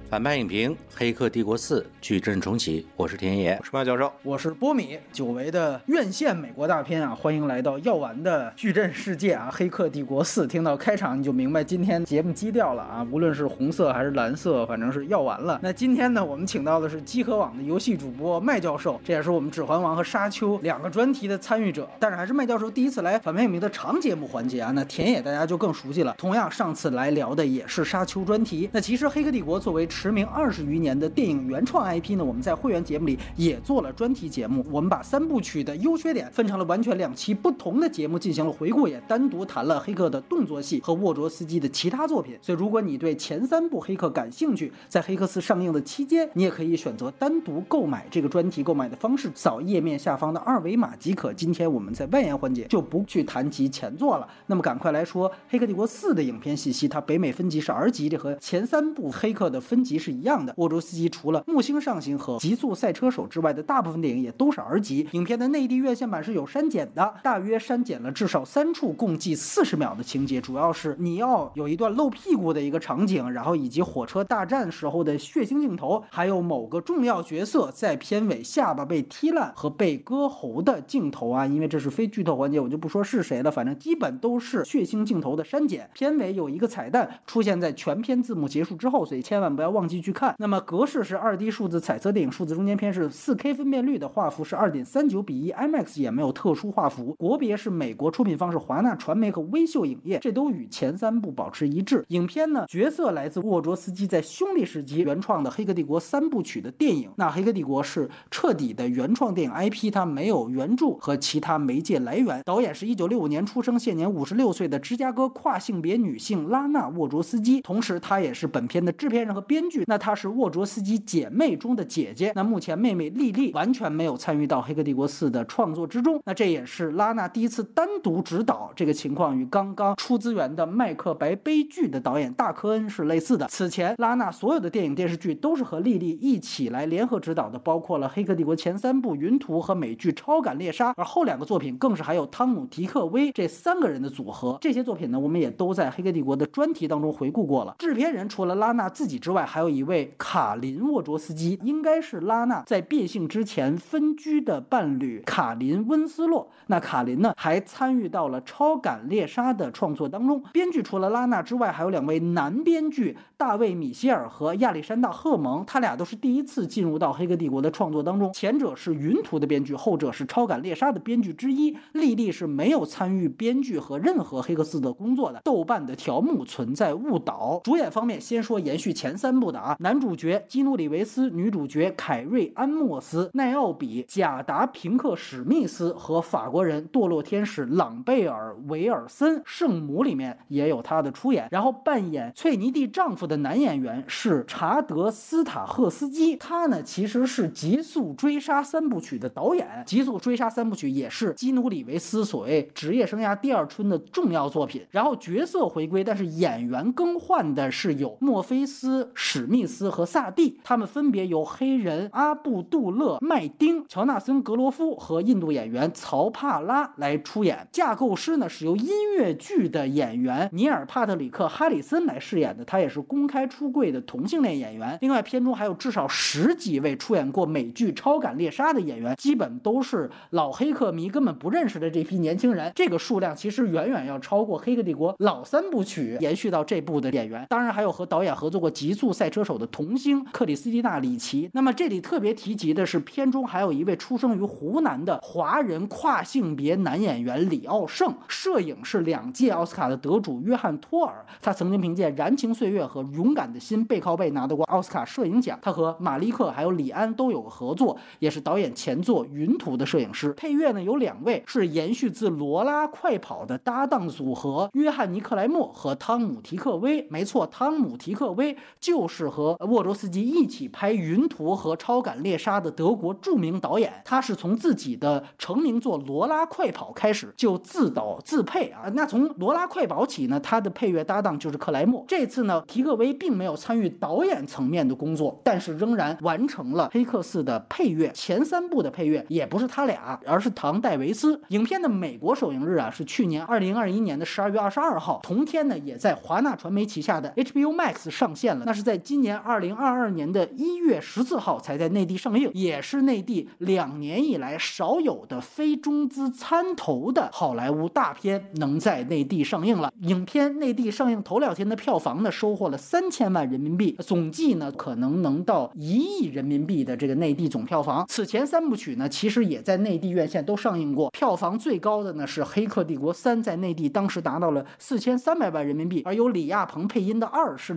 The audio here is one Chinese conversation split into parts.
反派影评《黑客帝国4》矩阵重启，我是田野， 我是马教授， 我是波米。久违的院线美国大片啊，欢迎来到药丸的矩阵世界啊！《黑客帝国4》听到开场你就明白今天节目基调了啊，无论是红色还是蓝色，反正是药丸了。那今天呢，我们请到的是集合网的游戏主播麦教授，这也是我们《指环王》和《沙丘》两个专题的参与者，但是还是麦教授第一次来反派影评的长节目环节啊。那田野大家就更熟悉了，同样上次来聊的也是沙丘专题。那其实《黑客帝国》作为驰名20余年的电影原创 IP 呢，我们在会员节目里也做了专题节目，我们把3部曲的优缺点分成了完全2期不同的节目进行了回顾，也单独谈了黑客的动作戏和沃卓斯基的其他作品。所以如果你对前3部黑客感兴趣，在黑客4上映的期间，你也可以选择单独购买这个专题，购买的方式扫页面下方的2维码即可。今天我们在外延环节就不去谈及前作了，那么赶快来说黑客帝国4的影片信息。它北美分级是 R 级，这和前3部黑客的分级是一样的。沃卓斯基除了木星上行和极速赛车手之外的大部分电影也都是 R 级。影片的内地院线版是有删减的，大约删减了至少3处共计40秒的情节，主要是你要有一段露屁股的一个场景，然后以及火车大战时候的血腥镜头，还有某个重要角色在片尾下巴被踢烂和被割喉的镜头啊，因为这是非剧透环节，我就不说是谁了，反正基本都是血腥镜头的删减。片尾有一个彩蛋出现在全片字幕结束之后，所以千万不要忘记去看。那么格式是 2D 数字彩色电影数字中间片，是 4K 分辨率的，画幅是 2.39:1， IMAX 也没有特殊画幅，国别是美国，出品方是华纳传媒和微秀影业，这都与前3部保持一致。影片呢，角色来自沃卓斯基在兄弟时期原创的黑客帝国3部曲的电影。那黑客帝国是彻底的原创电影 IP， 它没有原著和其他媒介来源。导演是1965年出生，现年56岁的芝加哥跨性别女性拉娜·沃卓斯基，同时她也是本片的制片人和编剧。那她是沃卓斯基姐妹中的姐姐，那目前妹妹莉莉完全没有参与到黑客帝国4的创作之中。那这也是拉娜第一次单独执导，这个情况与刚刚出资源的麦克白悲剧的导演大科恩是类似的。此前拉娜所有的电影电视剧都是和莉莉一起来联合执导的，包括了黑客帝国前3部云图和美剧超感猎杀，而后2个作品更是还有汤姆提克威这3个人的组合。这些作品呢，我们也都在黑客帝国的专题当中回顾过了。制片人除了拉娜自己之外，还有一位卡林沃卓斯基，应该是拉娜在变性之前分居的伴侣卡林温斯洛。那卡林呢，还参与到了超感猎杀的创作当中。编剧除了拉娜之外，还有2位男编剧大卫米歇尔和亚历山大赫蒙，他俩都是第一次进入到黑客帝国的创作当中。前者是云图的编剧，后者是超感猎杀的编剧之一。莉莉是没有参与编剧和任何黑客4的工作的。豆瓣的条目存在误导。主演方面先说延续前3部的啊，男主角基努里维斯，女主角凯瑞安莫斯、奈奥比、贾达平克史密斯和法国人堕落天使朗贝尔维尔森，圣母里面也有他的出演。然后扮演翠尼蒂丈夫的男演员是查德斯塔赫斯基，他呢其实是极速追杀3部曲的导演，极速追杀3部曲也是基努里维斯所谓职业生涯第2春的重要作品。然后角色回归，但是演员更换的是有墨菲斯、史密斯和萨蒂，他们分别由黑人阿布杜勒麦丁、乔纳森格罗夫和印度演员曹帕拉来出演。架构师呢是由音乐剧的演员尼尔帕特里克哈里森来饰演的，他也是公开出柜的同性恋演员。另外片中还有至少10几位出演过美剧超感猎杀的演员，基本都是老黑客迷根本不认识的这批年轻人，这个数量其实远远要超过黑客帝国老3部曲延续到这部的演员。当然还有和导演合作过极速赛车手的童星克里斯蒂娜里奇。那么这里特别提及的是，片中还有一位出生于湖南的华人跨性别男演员李奥胜，摄影是2届奥斯卡的得主约翰托尔，他曾经凭借燃情岁月和勇敢的心背靠背拿到过奥斯卡摄影奖。他和马利克还有李安都有个合作，也是导演前作云图的摄影师。配乐呢有2位是延续自罗拉快跑的搭档组合约翰尼克莱默和汤姆提克威。没错，汤姆提克威就是和沃卓斯基一起拍云图和超感猎杀的德国著名导演，他是从自己的成名作罗拉快跑开始就自导自配啊。那从罗拉快跑起呢，他的配乐搭档就是克莱默。这次呢，提克威并没有参与导演层面的工作，但是仍然完成了黑客4的配乐。前3部的配乐也不是他俩，而是唐戴维斯。影片的美国首映日啊是去年2021年的12月22号，同天呢也在华纳传媒旗下的 HBO Max 上线了。那是在今年2022年的1月14号才在内地上映，也是内地2年以来少有的非中资参投的好莱坞大片能在内地上映了。影片内地上映头2天的票房呢，收获了3000万人民币，总计呢可能到1亿人民币的这个内地总票房。此前3部曲呢，其实也在内地院线都上映过，票房最高的呢是《黑客帝国3》，在内地当时达到了4300万人民币，而由李亚鹏配音的2是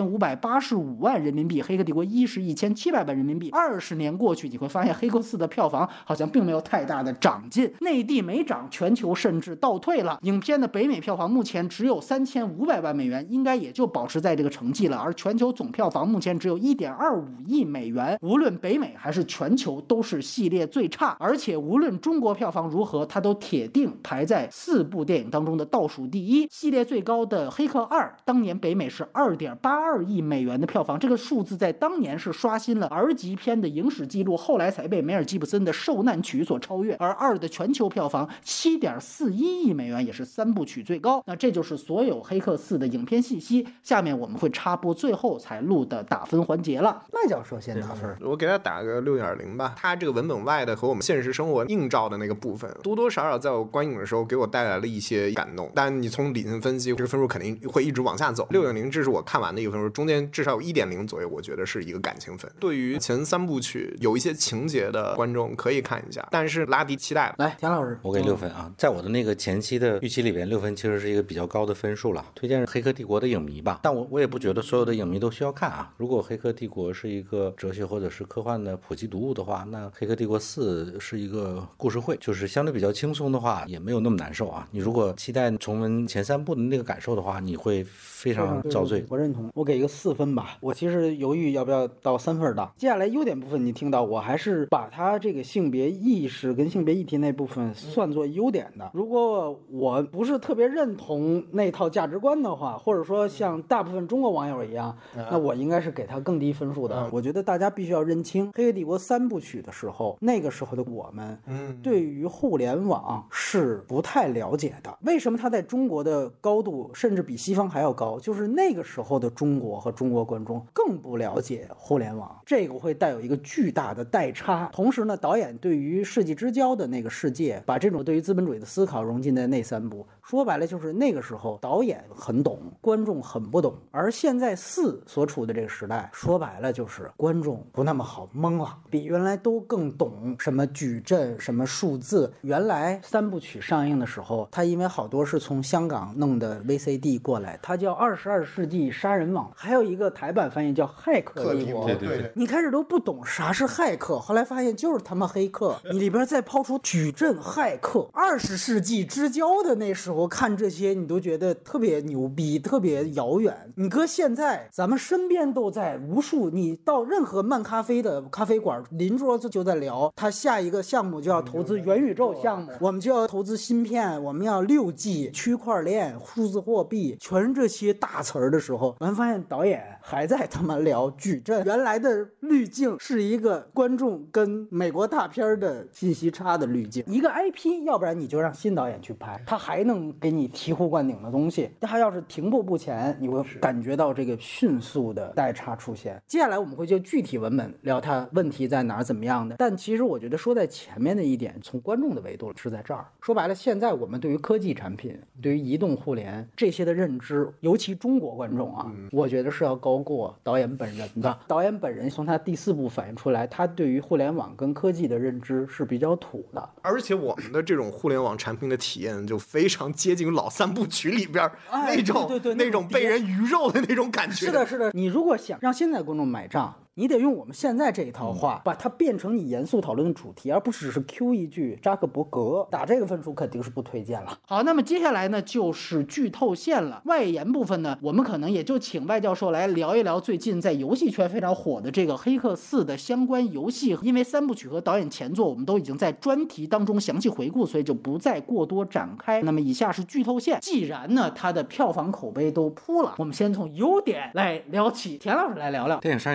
2585万人民币，《黑客帝国1》是1700万人民币。20年过去，你会发现《黑客4》的票房好像并没有太大的长进，内地没涨，全球甚至倒退了。影片的北美票房目前只有3500万美元，应该也就保持在这个成绩了，而全球总票房目前只有1.25亿美元，无论北美还是全球都是系列最差，而且无论中国票房如何，它都铁定排在4部电影当中的倒数第一。系列最高的《黑客2》当年北美是2.82亿美元的票房，这个数字在当年是刷新了R级片的影史记录，后来才被梅尔吉布森的《受难曲》所超越。而2的全球票房7.41亿美元，也是3部曲最高。那这就是所有《黑客4》的影片信息，下面我们会插播最后才录的打分环节了。麦教授先打分， 我给他打个6.0吧。他这个文本外的和我们现实生活映照的那个部分，多多少少在我观影的时候给我带来了一些感动。但你从理性分析，这个分数肯定会一直往下走。6.0这是我看完的一个分数，中间至少有1.0左右，我觉得是一个感情分。对于前3部曲有一些情节的观众可以看一下，但是拉低期待。 来，田老师， 我给6分啊。在我的那个前期的预期里边，6分其实是一个比较高的分数了。推荐《黑客帝国》的影迷吧，但我也不觉得所有的影迷都需要看啊。如果《黑客帝国》是一个哲学或者是科幻的普及读物的话，那《黑客帝国4》是一个故事会，就是相对比较轻松的话，也没有那么难受啊。你如果期待重温前3部的那个感受的话，你会非常遭罪。 我认同，我给一个4分吧。我其实犹豫要不要到3分的。接下来优点部分你听到，我还是把它这个性别意识跟性别议题那部分算作优点的。如果我不是特别认同那套价值观的话，或者说像大部分中国网友一样，那我应该是给他更低分数的。我觉得大家必须要认清《黑客帝国3部曲》的时候，那个时候的我们对于互联网是不太了解的。为什么它在中国的高度甚至比西方还要高？就是那个时候的中国和中国观众更不了解互联网，这个会带有一个巨大的代差。同时呢，导演对于世纪之交的那个世界，把这种对于资本主义的思考融进在那3部，说白了就是那个时候导演很懂，观众很不懂。而现在4所处的这个时代，说白了就是观众不那么好蒙了，比原来都更懂什么矩阵什么数字。原来3部曲上映的时候，它因为好多是从香港弄的 VCD 过来，它叫22世纪杀人网，还有一个台版翻译叫骇客帝国。 对， 你开始都不懂啥是骇客，后来发现就是他妈黑客。你里边再抛出矩阵骇客，20世纪之交的那时候看这些，你都觉得特别牛逼，特别遥远。你搁现在，咱们身边都在无数，你到任何漫咖啡的咖啡馆，邻桌就在聊，他下一个项目就要投资元宇宙项目，我们就要投资芯片，我们要6G、区块链、数字货币，全是这些大词儿的时候，我们发现导演还在他妈聊矩阵。原来的滤镜是一个观众跟美国大片的信息差的滤镜，一个 IP， 要不然你就让新导演去拍，他还能给你醍醐灌顶的东西。他要是停步不前，你会感觉到这个迅速的代差出现。接下来我们会就具体文本聊它问题在哪儿怎么样的，但其实我觉得说在前面的一点，从观众的维度是在这儿。说白了，现在我们对于科技产品、对于移动互联这些的认知，尤其中国观众啊，我觉得是要高过导演本人的。导演本人从他第4部反映出来，他对于互联网跟科技的认知是比较土的。 而且我们的这种互联网产品的体验就非常接近老3部曲里边那种那种被人鱼肉的那种感觉。 是的，是的。你如果想让现在观众买账，你得用我们现在这一套话，把它变成你严肃讨论的主题，而不只是 Q 一句扎克伯格。打这个分数肯定是不推荐了。好，那么接下来呢就是剧透线了。外延部分呢，我们可能也就请外教授来聊一聊最近在游戏圈非常火的这个《黑客4》的相关游戏。因为3部曲和导演前作我们都已经在专题当中详细回顾，所以就不再过多展开。那么以下是剧透线。既然呢它的票房口碑都铺了，我们先从优点来聊起。田老师来聊聊。 电影上映之前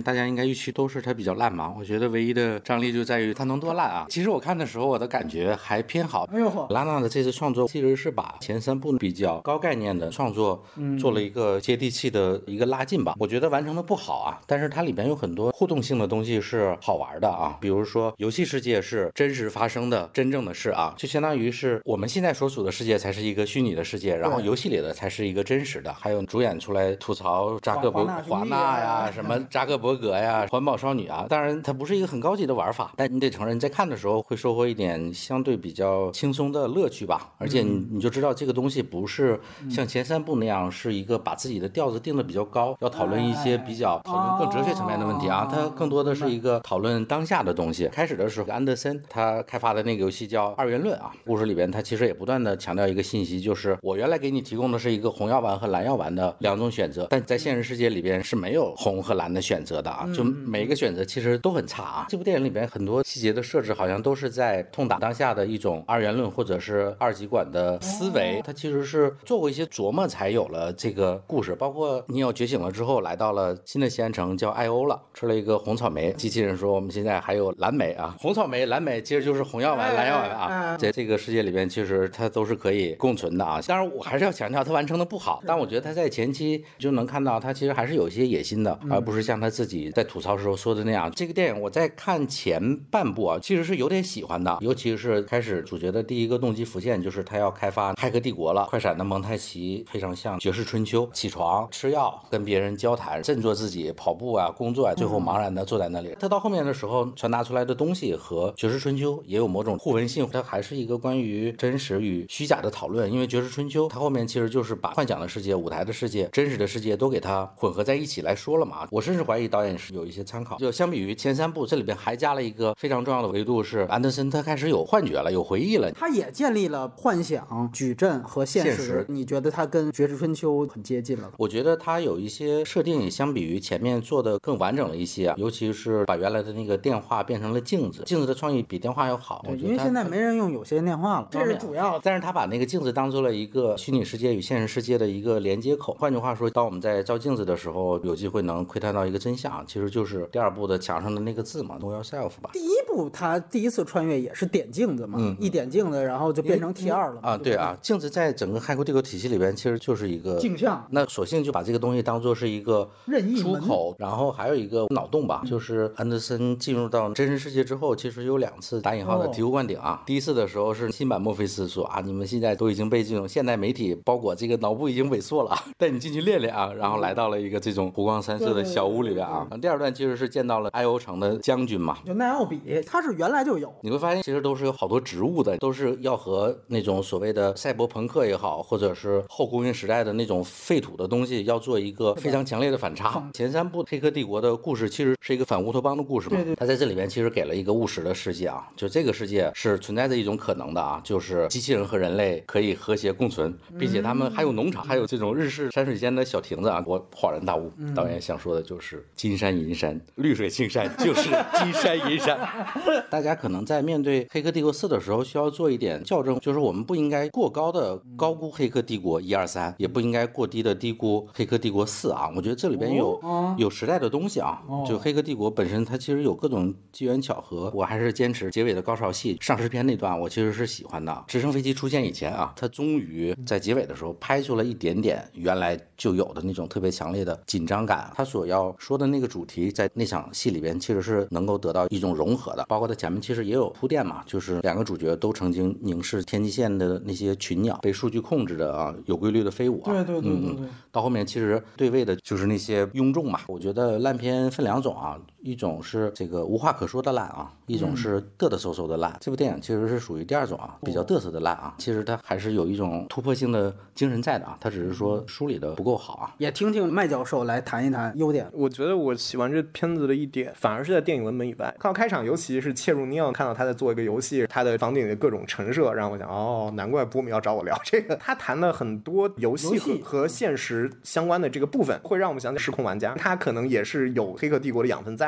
大家应该预期都是它比较烂嘛。我觉得唯一的张力就在于它能多烂啊。其实我看的时候，我的感觉还偏好。 哎呦， 拉纳的这次创作其实是把前3部比较高概念的创作做了一个接地气的一个拉近吧。我觉得完成的不好啊，但是它里边有很多互动性的东西是好玩的啊。比如说游戏世界是真实发生的真正的事啊，就相当于是我们现在所处的世界才是一个虚拟的世界，然后游戏里的才是一个真实的。还有主演出来吐槽扎克伯华纳呀，什么扎克伯格呀，环保少女啊。当然它不是一个很高级的玩法，但你得承认在看的时候会收获一点相对比较轻松的乐趣吧。而且你就知道这个东西不是像前3部那样是一个把自己的调子定得比较高，要讨论一些比较讨论更哲学层面的问题啊。它更多的是一个讨论当下的东西。开始的时候安德森他开发的那个游戏叫二元论啊，故事里边他其实也不断的强调一个信息，就是我原来给你提供的是一个红药丸和蓝药丸的2种选择，但在现实世界里边是没有红和蓝的选择的啊，就每一个选择其实都很差啊。这部电影里边很多细节的设置好像都是在痛打当下的一种二元论或者是二极管的思维，它其实是做过一些琢磨才有了这个故事。包括尼奥觉醒了之后来到了新的西安城叫艾欧了，吃了一个红草莓，机器人说我们现在还有蓝莓啊，红草莓蓝莓其实就是红药丸蓝药丸啊，在这个世界里边其实它都是可以共存的啊。当然我还是要强调它完成的不好，但我觉得它在前期就能看到它其实还是有一些野心的，而不是像他自己在吐槽时候说的那样。这个电影我在看前半部啊其实是有点喜欢的，尤其是开始主角的第一个动机浮现，就是他要开发骇客帝国了。快闪的蒙太奇非常像绝世春秋，起床吃药跟别人交谈振作自己跑步啊工作啊，最后茫然的坐在那里。他到后面的时候传达出来的东西和绝世春秋也有某种互文性，它还是一个关于真实与虚假的讨论。因为绝世春秋它后面其实就是把幻想的世界舞台的世界真实的世界都给它混合在一起来说了嘛。我甚至怀疑导演是有一些参考，就相比于前3部这里边还加了一个非常重要的维度，是安德森他开始有幻觉了有回忆了， 他也建立了幻想矩阵和现实。你觉得他跟绝世春秋很接近了？ 我觉得他有一些设定也相比于前面做的更完整了一些啊，尤其是把原来的那个电话变成了镜子，镜子的创意比电话要好。 对，因为现在没人用有线电话了，这是主要的。 但是他把那个镜子当做了一个虚拟世界与现实世界的一个连接口。换句话说，当我们在照镜子的时候有机会能窥探到一个真相，其实就是第2部的墙上的那个字嘛 Know yourself 吧。 第1部他第一次穿越也是点镜子嘛，一点镜子然后就变成 T2 了啊。对啊，镜子在整个骇客帝国体系里边其实就是一个镜像， 那索性就把这个东西当做是一个出口。然后还有一个脑洞吧，就是安德森进入到真实世界之后，其实有2次打引号的醍醐灌顶啊。第一次的时候是新版墨菲斯说啊，你们现在都已经被这种现代媒体包裹，这个脑部已经萎缩了，带你进去练练啊。然后来到了一个这种湖光山色的小屋里边啊。第2段其实是见到了艾欧城的将军嘛， 就奈奥比，他是原来就有。 你会发现其实都是有好多植物的，都是要和那种所谓的赛博朋克也好，或者是后工业时代的那种废土的东西要做一个非常强烈的反差。前3部黑客帝国的故事其实是一个反乌托邦的故事嘛，他在这里边其实给了一个务实的世界啊，就这个世界是存在着一种可能的啊，就是机器人和人类可以和谐共存，并且他们还有农场，还有这种日式山水间的小亭子啊。我恍然大悟，导演想说的就是金山银山绿水青山就是金山银山。大家可能在面对黑客帝国4的时候需要做一点校正，就是我们不应该过高的高估黑客帝国1、2、3，也不应该过低的低估黑客帝国4啊。我觉得这里边有时代的东西啊，就黑客帝国本身它其实有各种机缘巧合。我还是坚持结尾的高潮戏丧尸片那段我其实是喜欢的。直升飞机出现以前啊，它终于在结尾的时候拍出了一点点原来就有的那种特别强烈的紧张感。他所要说的那个主题在那场戏里边其实是能够得到一种融合的，包括它前面其实也有铺垫嘛，就是2个主角都曾经凝视天际线的那些群鸟被数据控制的啊有规律的飞舞啊。 对， 到后面其实对位的就是那些庸众嘛。我觉得烂片分2种啊，一种是这个无话可说的烂啊，一种是嘚嘚嗖嗖的烂。这部电影其实是属于第2种啊，比较嘚瑟的烂啊。其实它还是有一种突破性的精神在的啊，它只是说梳理的不够好啊。 也听听麦教授来谈一谈优点。 我觉得我喜欢这片子的一点，反而是在电影文本以外。看到开场，尤其是切入尼奥，看到他在做一个游戏，他的房顶的各种陈设，让我想，哦，难怪波米要找我聊这个。他谈了很多游戏和现实相关的这个部分，会让我们想起失控玩家。他可能也是有黑客帝国的养分在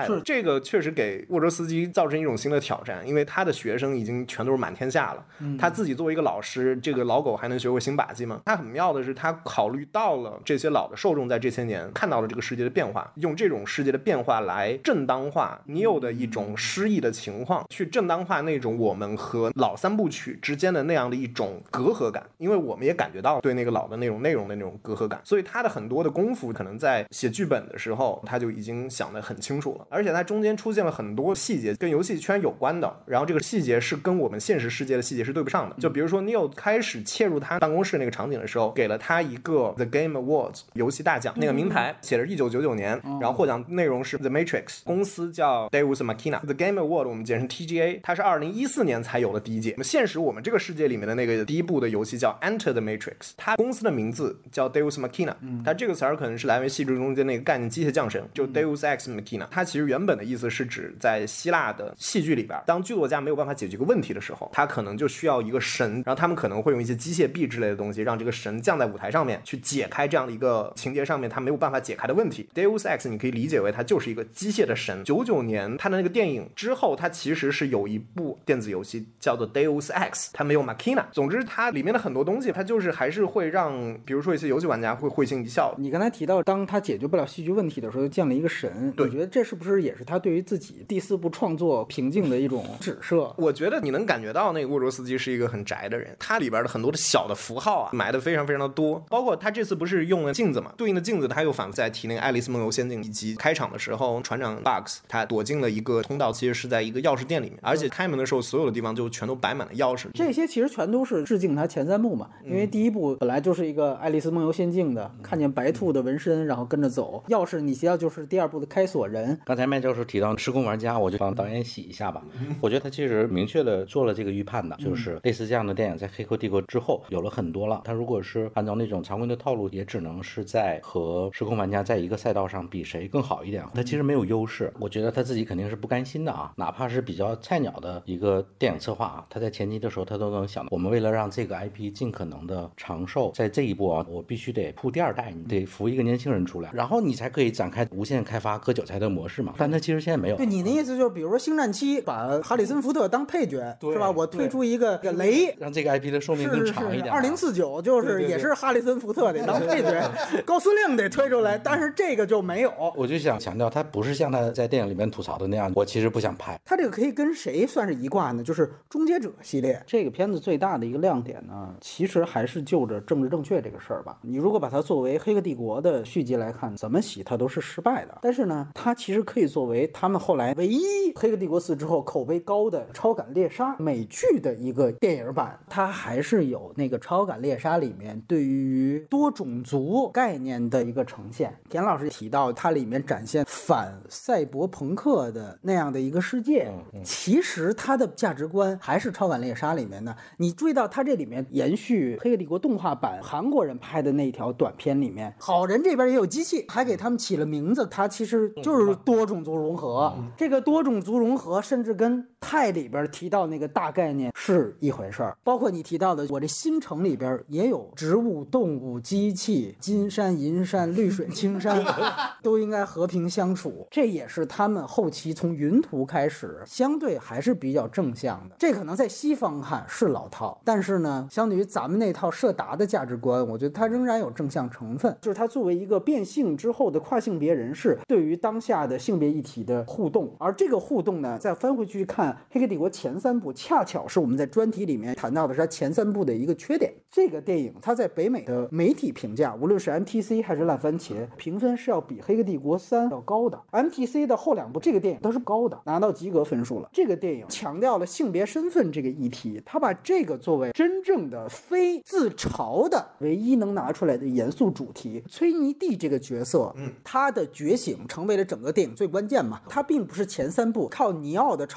代的。这个确实给沃卓斯基造成一种新的挑战，因为他的学生已经全都是满天下了，他自己作为一个老师，这个老狗还能学会新把戏吗？他很妙的是，他考虑到了这些老的受众在这些年看到了这个世界的变化，用这种世界的变化来正当化你有的一种失意的情况，去正当化那种我们和老三部曲之间的那样的一种隔阂感，因为我们也感觉到对那个老的内容的那种隔阂感，所以他的很多的功夫可能在写剧本的时候他就已经想得很清楚了，而且他中间出现了很多细节跟游戏圈有关的，然后这个细节是跟我们现实世界的细节是对不上的。就比如说 Neo 开始切入他办公室那个场景的时候，给了他一个 The Game Awards 游戏大奖那个名牌，写的是1999年，然后获奖内容是 The Matrix， 公司叫 Deus Machina。 The Game Award 我们简称 TGA， 它是2014年才有的第一届。现实我们这个世界里面的那个第一部的游戏叫 Enter the Matrix， 它公司的名字叫 Deus Machina， 它这个词儿可能是来源于戏剧中间那个概念机械降神，就 Deus Ex Machina。 它其实原本的意思是指在希腊的戏剧里边，当剧作家没有办法解决一个问题的时候，他可能就需要一个神，然后他们可能会用一些机械臂之类的东西让这个神降在舞台上面去解开这样的一个情节上面他没有办法解开的问题。 Deus Ex 你可以理解为它就是一个机械的神。99年他的那个电影之后，它其实是有一部电子游戏叫做 Deus Ex， 它没有 Machina。 总之它里面的很多东西它就是还是会让比如说一些游戏玩家会会心一笑。 你刚才提到当他解决不了戏剧问题的时候降了一个神，你觉得这是不是也是他对于自己第4部创作瓶颈的一种指涉？ 我觉得你能感觉到那个沃卓斯基是一个很宅的人，他里边的很多的小的符号啊埋的非常非常的多，包括他这次不是用了镜子嘛，对应的镜子他又反复在提那个爱丽丝梦游仙境，以及开场的时候船长 Bugs 他躲进了一个通道，其实是在一个钥匙店里面，而且开门的时候所有的地方就全都摆满了钥匙。 这些其实全都是致敬他前3部嘛，因为第1部本来就是一个爱丽丝梦游仙境的，看见白兔的纹身然后跟着走，钥匙你提到就是第2部的开锁人。 刚才麦教授提到时空玩家，我就帮导演洗一下吧。我觉得他其实明确的做了这个预判的，就是类似这样的电影在黑客帝国之后有了很多了，他如果是按照那种常规的套路，也只能是在和时空玩家在一个赛道上比谁更好一点，他其实没有优势。我觉得他自己肯定是不甘心的啊，哪怕是比较菜鸟的一个电影策划啊，他在前期的时候他都能想到，我们为了让这个 IP 尽可能的长寿，在这一步啊，我必须得铺第2代，你得扶一个年轻人出来，然后你才可以展开无限开发割韭菜的模式嘛。但他其实现在没有。 对，你的意思就是比如说星战7把哈里森福特当配角是吧，我推出一个雷， 让这个 IP 的寿命更长一点。 2049就是也是哈里森福特得当配角，高司令得推出来，但是这个就没有。 我就想强调，他不是像他在电影里面吐槽的那样，我其实不想拍。 他这个可以跟谁算是一挂呢？就是终结者系列。这个片子最大的一个亮点呢，其实还是就着政治正确这个事儿吧。你如果把它作为黑客帝国的续集来看，怎么洗它都是失败的。但是呢，它其实可以作为他们后来唯一黑客帝国4之后口碑高的超感猎杀美剧的一个电影版。它还是有那个超感猎杀里面对于多种族概念的一个呈现。田老师提到它里面展现反赛博朋克的那样的一个世界，其实它的价值观还是超感猎杀里面的。你注意到它这里面延续黑客帝国动画版韩国人拍的那条短片里面，好人这边也有机器，还给他们起了名字，它其实就是多种族融合。这个多种族融合甚至跟泰里边提到那个大概念是一回事儿。包括你提到的我这新城里边也有植物、动物、机器，金山、银山、绿水青山都应该和平相处。这也是他们后期从云图开始相对还是比较正向的。这可能在西方看是老套，但是呢相对于咱们那套社达的价值观，我觉得它仍然有正向成分。就是它作为一个变性之后的跨性别人士对于当下的性别议题的互动，而这个互动呢再翻回去看黑客帝国前3部，恰巧是我们在专题里面谈到的是它前3部的一个缺点。这个电影它在北美的媒体评价，无论是 MTC 还是烂番茄，评分是要比黑客帝国3要高的。 MTC 的后2部这个电影都是高的，拿到及格分数了。这个电影强调了性别身份这个议题，它把这个作为真正的非自嘲的唯一能拿出来的严肃主题。崔妮蒂这个角色，他的觉醒成为了整个电影最关键嘛。他并不是前3部靠尼奥的超能力和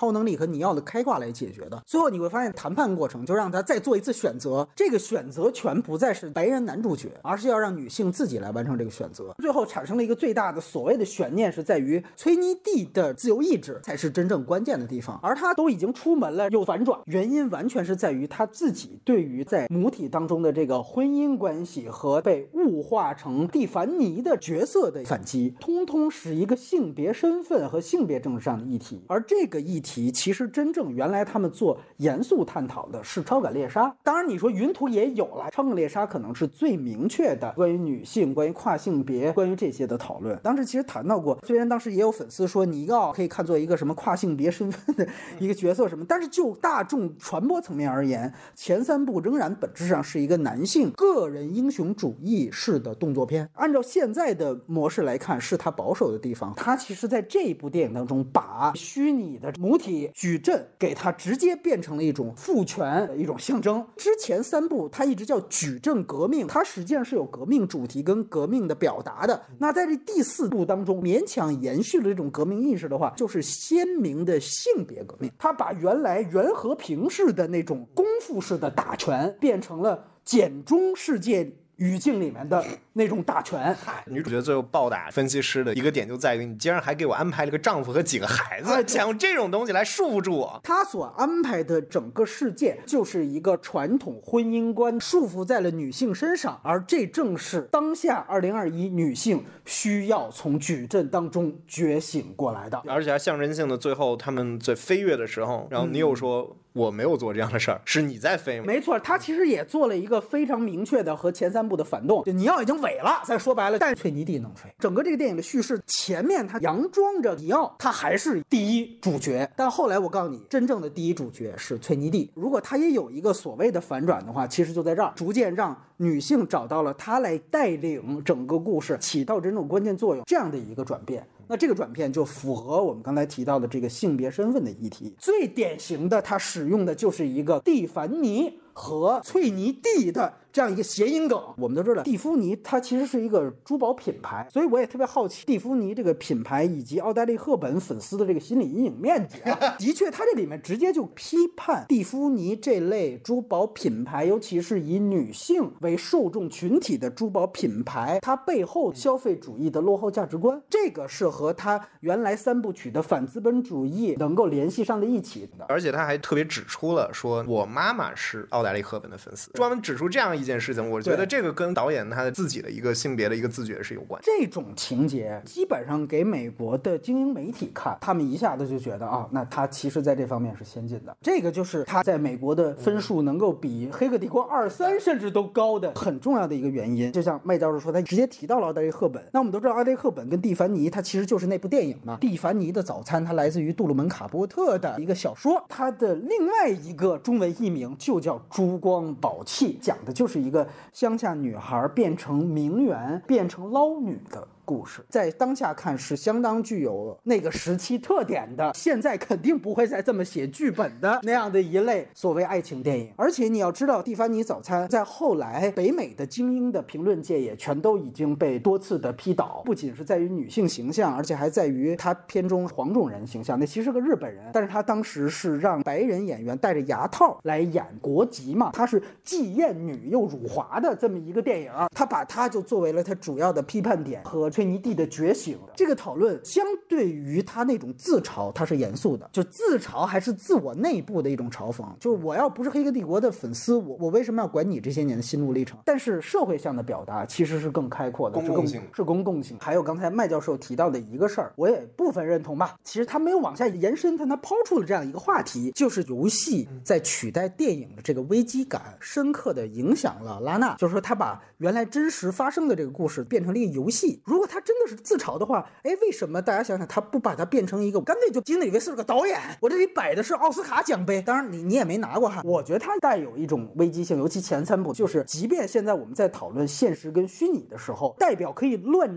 和尼奥的开挂来解决的。最后你会发现谈判过程就让他再做一次选择，这个选择权不再是白人男主角，而是要让女性自己来完成这个选择。最后产生了一个最大的所谓的悬念，是在于崔妮蒂的自由意志才是真正关键的地方，而他都已经出门了又反转，原因完全是在于他自己对于在母体当中的这个婚姻关系和被物化成蒂凡尼的角色的反击，通通是一个性别身份和性别政治上的议题。而这个议题其实真正原来他们做严肃探讨的是超感猎杀，当然你说云图也有了，超感猎杀可能是最明确的关于女性、关于跨性别、关于这些的讨论。当时其实谈到过，虽然当时也有粉丝说尼奥可以看作一个什么跨性别身份的一个角色什么，但是就大众传播层面而言，前3部仍然本质上是一个男性个人英雄主义式的动作片。按照现在的模式来看，是他保守的地方。他其实在这一部电影当中，把虚拟的母体矩阵给他直接变成了一种父权的一种象征。之前3部他一直叫矩阵革命，它实际上是有革命主题跟革命的表达的。那在这第4部当中勉强延续了这种革命意识的话，就是鲜明的性别革命。他把原来袁和平式的那种功夫式的打拳变成了简中世界语境里面的那种打拳。 女主角最后暴打分析师的一个点就在于，你竟然还给我安排了个丈夫和几个孩子，想用这种东西来束缚住我。 他所安排的整个世界就是一个传统婚姻观束缚在了女性身上，而这正是当下2021女性需要从矩阵当中觉醒过来的。 而且还象征性的，最后他们在飞跃的时候，然后你又说我没有做这样的事儿，是你在飞吗？ 没错，他其实也做了一个非常明确的和前3部的反动，就尼奥已经萎了，再说白了，但崔妮蒂能飞。整个这个电影的叙事，前面他佯装着尼奥，他还是第一主角，但后来我告诉你，真正的第一主角是崔妮蒂。如果他也有一个所谓的反转的话，其实就在这儿，逐渐让女性找到了他来带领整个故事，起到真正关键作用，这样的一个转变。那这个转变就符合我们刚才提到的这个性别身份的议题。最典型的，他使用的就是一个蒂凡尼和翠妮蒂的这样一个谐音梗。我们都知道蒂芙尼它其实是一个珠宝品牌，所以我也特别好奇蒂芙尼这个品牌以及奥黛丽赫本粉丝的这个心理阴影面积啊。的确，它这里面直接就批判蒂芙尼这类珠宝品牌，尤其是以女性为受众群体的珠宝品牌，它背后消费主义的落后价值观，这个是和它原来3部曲的反资本主义能够联系上的一起的。 而且他还特别指出了说，我妈妈是奥黛丽赫本的粉丝，专门指出这样一件事情，我觉得这个跟导演他自己的一个性别的一个自觉是有关。 这种情节基本上给美国的精英媒体看，他们一下子就觉得啊，那他其实在这方面是先进的。这个就是他在美国的分数能够比《黑客帝国2、3》甚至都高的很重要的一个原因。就像麦教授说，他直接提到了奥黛丽赫本。那我们都知道，奥黛丽赫本跟蒂凡尼，他其实就是那部电影嘛。蒂凡尼的早餐，它来自于杜鲁门·卡波特的一个小说，它的另外一个中文译名就叫《珠光宝气》，讲的就是一个乡下女孩变成名媛、变成捞女的故事，在当下看是相当具有那个时期特点的，现在肯定不会再这么写剧本的那样的一类所谓爱情电影。而且你要知道，蒂凡尼早餐在后来北美的精英的评论界也全都已经被多次的批倒，不仅是在于女性形象，而且还在于他片中黄种人形象，那其实是个日本人，但是他当时是让白人演员戴着牙套来演国籍嘛，他是既艳女又辱华的这么一个电影，他把他就作为了他主要的批判点和崔妮蒂的觉醒。这个讨论相对于他那种自嘲，他是严肃的，就自嘲还是自我内部的一种嘲讽，就是我要不是黑客帝国的粉丝，我为什么要管你这些年的心路历程？但是社会上的表达其实是更开阔的， 公共性是公共性。还有刚才麦教授提到的一个事儿，我也部分认同吧，其实他没有往下延伸，但他抛出了这样一个话题，就是游戏在取代电影的这个危机感深刻的影响了拉纳，就是说他把原来真实发生的这个故事变成了一个游戏。如果他真的是自嘲的话，为什么大家想想他不把它变成一个，干脆就基努里维斯是个导演，我这里摆的是奥斯卡奖杯，当然你也没拿过哈。我觉得他带有一种危机性，尤其前3部，就是即便现在我们在讨论现实跟虚拟的时候，代表可以乱真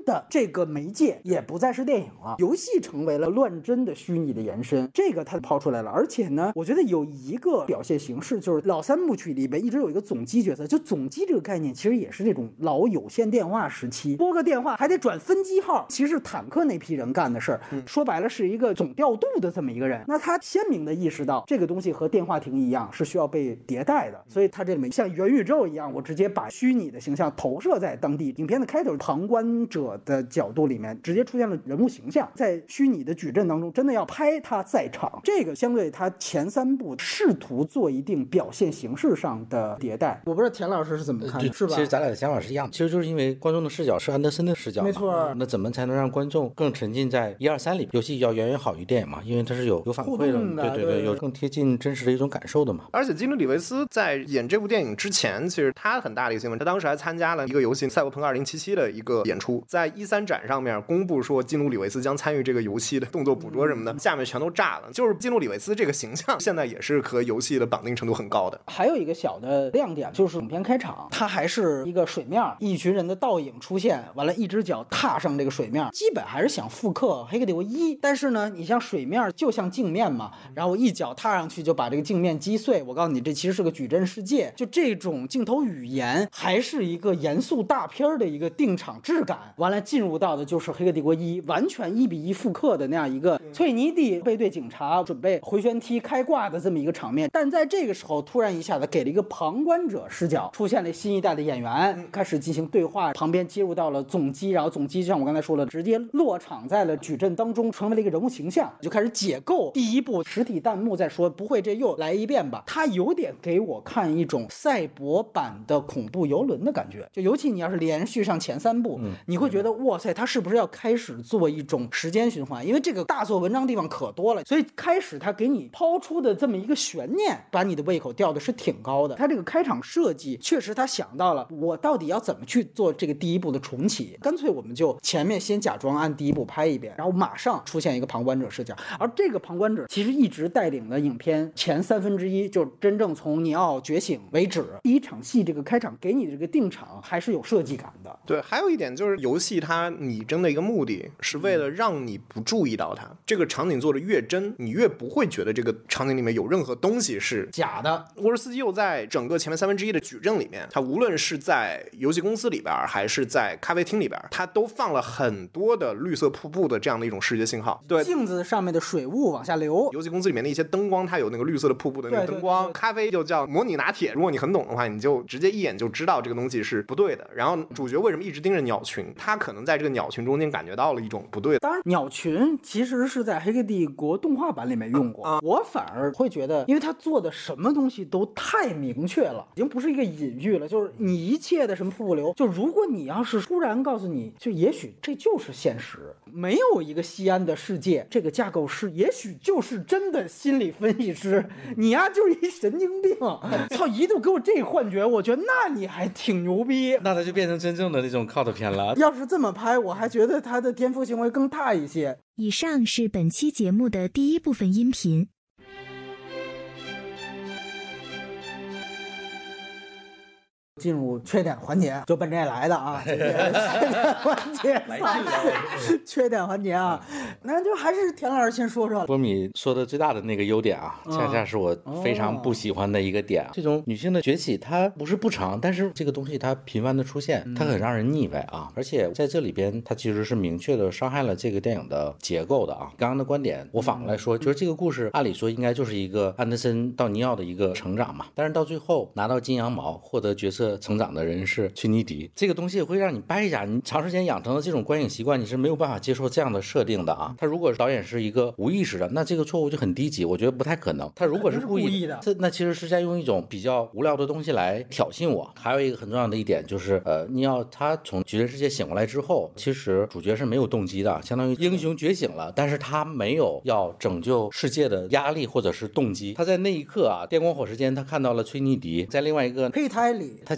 的这个媒介也不再是电影了，游戏成为了乱真的虚拟的延伸，这个他抛出来了。而且呢，我觉得有一个表现形式，就是老三部曲里边一直有一个总机角色，就总机这个概念其实也是这种老有线电话时期，拨个电话还得转分机号，其实坦克那批人干的事儿，说白了是一个总调度的这么一个人。那他鲜明的意识到这个东西和电话亭一样是需要被迭代的，所以他这里面像元宇宙一样，我直接把虚拟的形象投射在当地。影片的开头旁观者的角度里面直接出现了人物形象，在虚拟的矩阵当中真的要拍他在场，这个相对他前3部试图做一定表现形式上的迭代。我不知道田老师是怎么看的，是吧？ 其实咱俩的想法是一样的，其实就是因为观众的视角是安德森的视角嘛， 没错。 那怎么才能让观众更沉浸在1、2、3里？游戏要远远好于电影嘛，因为它是有反馈的，对，有更贴近真实的一种感受的嘛。 而且基努里维斯在演这部电影之前，其实他很大的一个新闻，他当时还参加了一个游戏《赛博朋克2077》的一个演出，在E3展上面公布说基努里维斯将参与这个游戏的动作捕捉什么的，下面全都炸了。就是基努里维斯这个形象现在也是和游戏的绑定程度很高的。 还有一个小的亮点就是影片开场，它还是一个水面，一群人的倒影出现，完了一只脚踏上这个水面，基本还是想复刻《黑客帝国1》，但是呢，你像水面就像镜面嘛，然后我一脚踏上去就把这个镜面击碎，我告诉你这其实是个矩阵世界，就这种镜头语言还是一个严肃大片的一个定场质感。完了进入到的就是《黑客帝国1》完全1比1复刻的那样一个翠尼蒂背对警察准备回旋踢开挂的这么一个场面，但在这个时候突然一下子给了一个旁观者视角，出现了新一代的演员开始进行对话，旁边接入到了总机，然后总机就像我刚才说了直接落场在了矩阵当中，成为了一个人物形象，就开始解构第一部实体弹幕再说不会这又来一遍吧，它有点给我看一种赛博版的恐怖游轮的感觉，就尤其你要是连续上前3部，你会觉得哇塞，它是不是要开始做一种时间循环，因为这个大做文章地方可多了，所以开始它给你抛出的这么一个悬念，把你的胃口吊的是挺高的。它这个开场设计确实他想到了我到底要怎么去做这个第一部的重启，干脆我们就前面先假装按第一部拍一遍，然后马上出现一个旁观者视角，而这个旁观者其实一直带领了影片前1/3，就真正从尼奥觉醒为止，第一场戏这个开场给你的这个定场还是有设计感的。 对，还有一点就是游戏它拟真的一个目的是为了让你不注意到它，这个场景做的越真，你越不会觉得这个场景里面有任何东西是假的。 沃尔斯基又在整个前面1/3的矩阵里面，它无论是在游戏公司里边还是在咖啡厅里边，它都放了很多的绿色瀑布的这样的一种视觉信号。对， 镜子上面的水雾往下流， 游戏公司里面的一些灯光，它有那个绿色的瀑布的那个灯光，咖啡就叫模拟拿铁，如果你很懂的话，你就直接一眼就知道这个东西是不对的。然后主角为什么一直盯着鸟群，他可能在这个鸟群中间感觉到了一种不对。 当然鸟群其实是在黑客帝国动画版里面用过，我反而会觉得因为他做的什么东西都太明确了，已经不是一个隐喻了，就是你一切的什么瀑布流，就如果你要是突然告诉你就也许这就是现实，没有一个西安的世界，这个架构师也许就是真的心理分析师，你呀就是一神经病，操，一度给我这幻觉，我觉得那你还挺牛逼， 那它就变成真正的那种 cult 片了。 要是这么拍，我还觉得他的颠覆行为更大一些。 以上是本期节目的第一部分音频。 进入缺点环节，就奔这来的啊！缺点环节，缺点环节啊，那就还是田老师先说说。 波米说的最大的那个优点啊，恰恰是我非常不喜欢的一个点。这种女性的崛起，它不是不长，但是这个东西它频繁的出现，它很让人腻歪啊。而且在这里边，它其实是明确的伤害了这个电影的结构的啊。刚刚的观点，我反过来说，就是这个故事按理说应该就是一个安德森到尼奥的一个成长嘛，但是到最后拿到金羊毛，获得角色成长的人是崔妮迪，这个东西会让你掰一下，你长时间养成了这种观影习惯，你是没有办法接受这样的设定的啊。他如果导演是一个无意识的，那这个错误就很低级，我觉得不太可能。他如果是故意的，那其实是在用一种比较无聊的东西来挑衅我。还有一个很重要的一点就是，尼奥他从矩阵世界醒过来之后，其实主角是没有动机的，相当于英雄觉醒了，但是他没有要拯救世界的压力或者是动机。他在那一刻啊，电光火石间他看到了崔妮迪，在另外一个胚胎里， 他其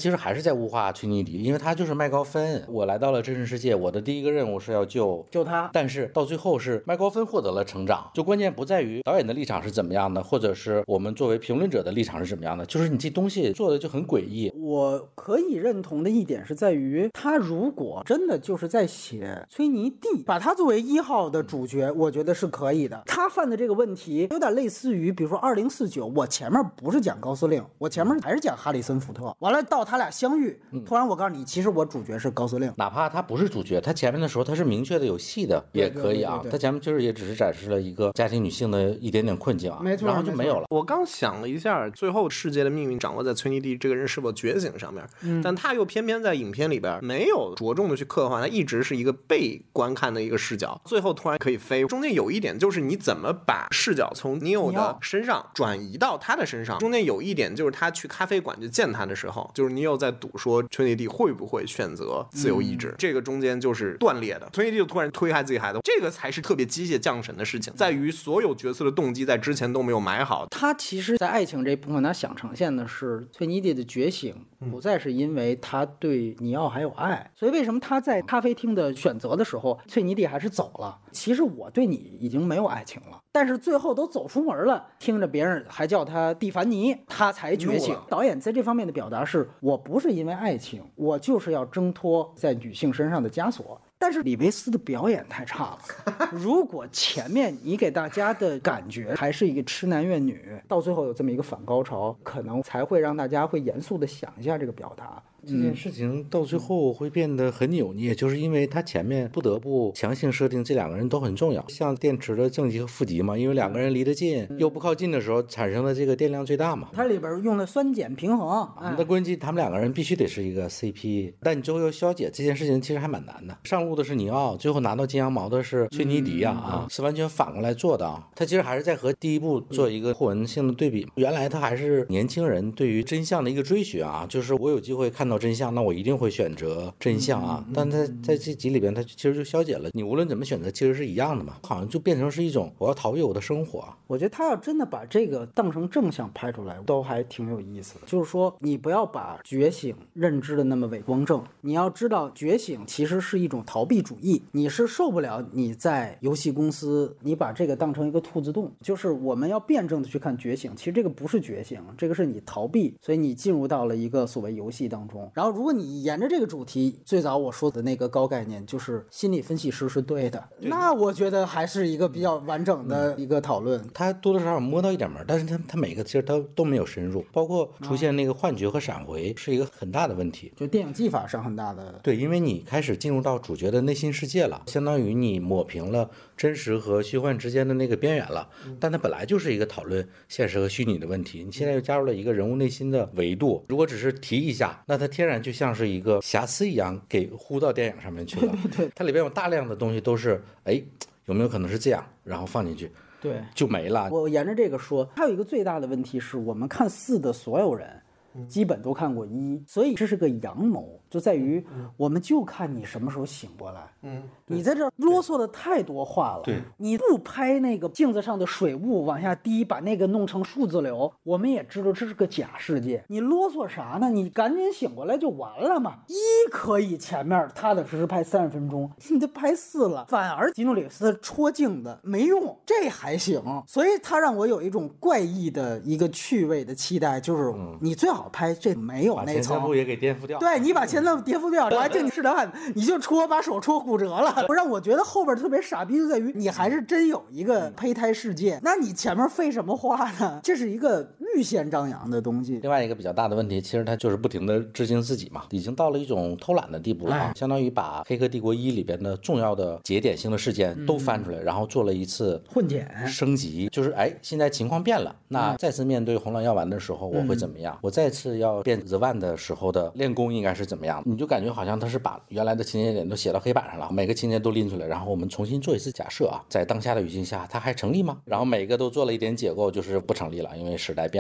其实还是在物化崔妮迪，因为他就是麦高芬。我来到了真实世界，我的第一个任务是要救他， 但是到最后是麦高芬获得了成长。就关键不在于导演的立场是怎么样的，或者是我们作为评论者的立场是怎么样的，就是你这东西做的就很诡异。 我可以认同的一点是在于，他如果真的就是在写崔妮蒂，把他作为1号的主角，我觉得是可以的。他犯的这个问题有点类似于，比如说2049，我前面不是讲高司令，我前面还是讲哈里森福特，完了到他俩相遇，突然我告诉你，其实我主角是高司令。 哪怕他不是主角，他前面的时候他是明确的有戏的，也可以啊。他前面就是也只是展示了一个家庭女性的一点点困境啊， 没错， 然后就没有了。 我刚想了一下，最后世界的命运掌握在崔妮蒂这个人是否觉醒上面，但他又偏偏在影片里边没有着重的去刻画，他一直是一个被观看的一个视角，最后突然可以飞。中间有一点就是你怎么把视角从尼欧的身上转移到他的身上，中间有一点就是他去咖啡馆去见他的时候，就是尼欧在赌说崔妮蒂会不会选择自由意志，这个中间就是断裂的。崔妮蒂就突然推开自己孩子，这个才是特别机械降神的事情，在于所有角色的动机在之前都没有埋好。 他其实在爱情这部分，他想呈现的是崔妮蒂的觉醒不再是因为他对尼奥还有爱，所以为什么他在咖啡厅的选择的时候，崔妮蒂还是走了。其实我对你已经没有爱情了，但是最后都走出门了，听着别人还叫他蒂凡尼，他才觉醒。导演在这方面的表达是，我不是因为爱情，我就是要挣脱在女性身上的枷锁。但是李维斯的表演太差了，如果前面你给大家的感觉还是一个痴男怨女，到最后有这么一个反高潮，可能才会让大家会严肃的想一下这个表达。 这件事情到最后会变得很扭捏，就是因为他前面不得不强行设定这两个人都很重要，像电池的正极和负极嘛，因为两个人离得近又不靠近的时候产生的这个电量最大嘛。 它里边用的酸碱平衡， 那关键他们两个人必须得是一个 CP， 但你最后要消解这件事情其实还蛮难的。上路的是尼奥，最后拿到金羊毛的是崔妮迪啊，是完全反过来做的啊。他其实还是在和第一部做一个互文性的对比。原来他还是年轻人对于真相的一个追寻啊，就是我有机会看到真相，那我一定会选择真相啊。但他在这集里边，他其实就消解了，你无论怎么选择，其实是一样的嘛，好像就变成是一种我要逃避我的生活。 我觉得他要真的把这个当成正向拍出来，都还挺有意思的。就是说，你不要把觉醒认知的那么伪光正，你要知道觉醒其实是一种逃避主义，你是受不了你在游戏公司，你把这个当成一个兔子洞，就是我们要辩证的去看觉醒，其实这个不是觉醒，这个是你逃避，所以你进入到了一个所谓游戏当中。然后如果你沿着这个主题，最早我说的那个高概念就是心理分析师是对的，那我觉得还是一个比较完整的一个讨论。 他多多少少摸到一点门，但是他每个其实都没有深入，包括出现那个幻觉和闪回是一个很大的问题， 就电影技法上很大的。 对，因为你开始进入到主角的内心世界了，相当于你抹平了真实和虚幻之间的那个边缘了。但它本来就是一个讨论现实和虚拟的问题，你现在又加入了一个人物内心的维度，如果只是提一下，那它天然就像是一个瑕疵一样给呼到电影上面去了。 对， 它里边有大量的东西都是有没有可能是这样，然后放进去， 对， 就没了。 我沿着这个说，还有一个最大的问题是我们看4的所有人基本都看过1，所以这是个阳谋，就在于我们就看你什么时候醒过来。你在这啰嗦的太多话了。 对， 你不拍那个镜子上的水雾往下滴，把那个弄成数字流，我们也知道这是个假世界。你啰嗦啥呢？你赶紧醒过来就完了嘛。1可以前面踏踏实实拍30分钟，你都拍4了，反而基努里斯戳镜子没用，这还行。所以他让我有一种怪异的一个趣味的期待，就是你最好拍这没有那层，把前3部也给颠覆掉。 对，你把前3部颠覆掉，我还敬你是条汉子，你就把手戳骨折了。让我觉得后边特别傻逼就在于你还是真有一个胚胎世界，那你前面废什么话呢？这是一个预先张扬的东西。 另外一个比较大的问题，其实它就是不停的致敬自己嘛，已经到了一种偷懒的地步了，相当于把《黑客帝国1》里边的重要的节点性的事件都翻出来，然后做了一次混剪升级，就是现在情况变了，那再次面对红蓝药丸的时候我会怎么样？我再次要变 The One 的时候的练功应该是怎么样？你就感觉好像他是把原来的情节点都写到黑板上了，每个情节都拎出来，然后我们重新做一次假设啊，在当下的语境下它还成立吗？然后每个都做了一点解构，就是不成立了，因为时代变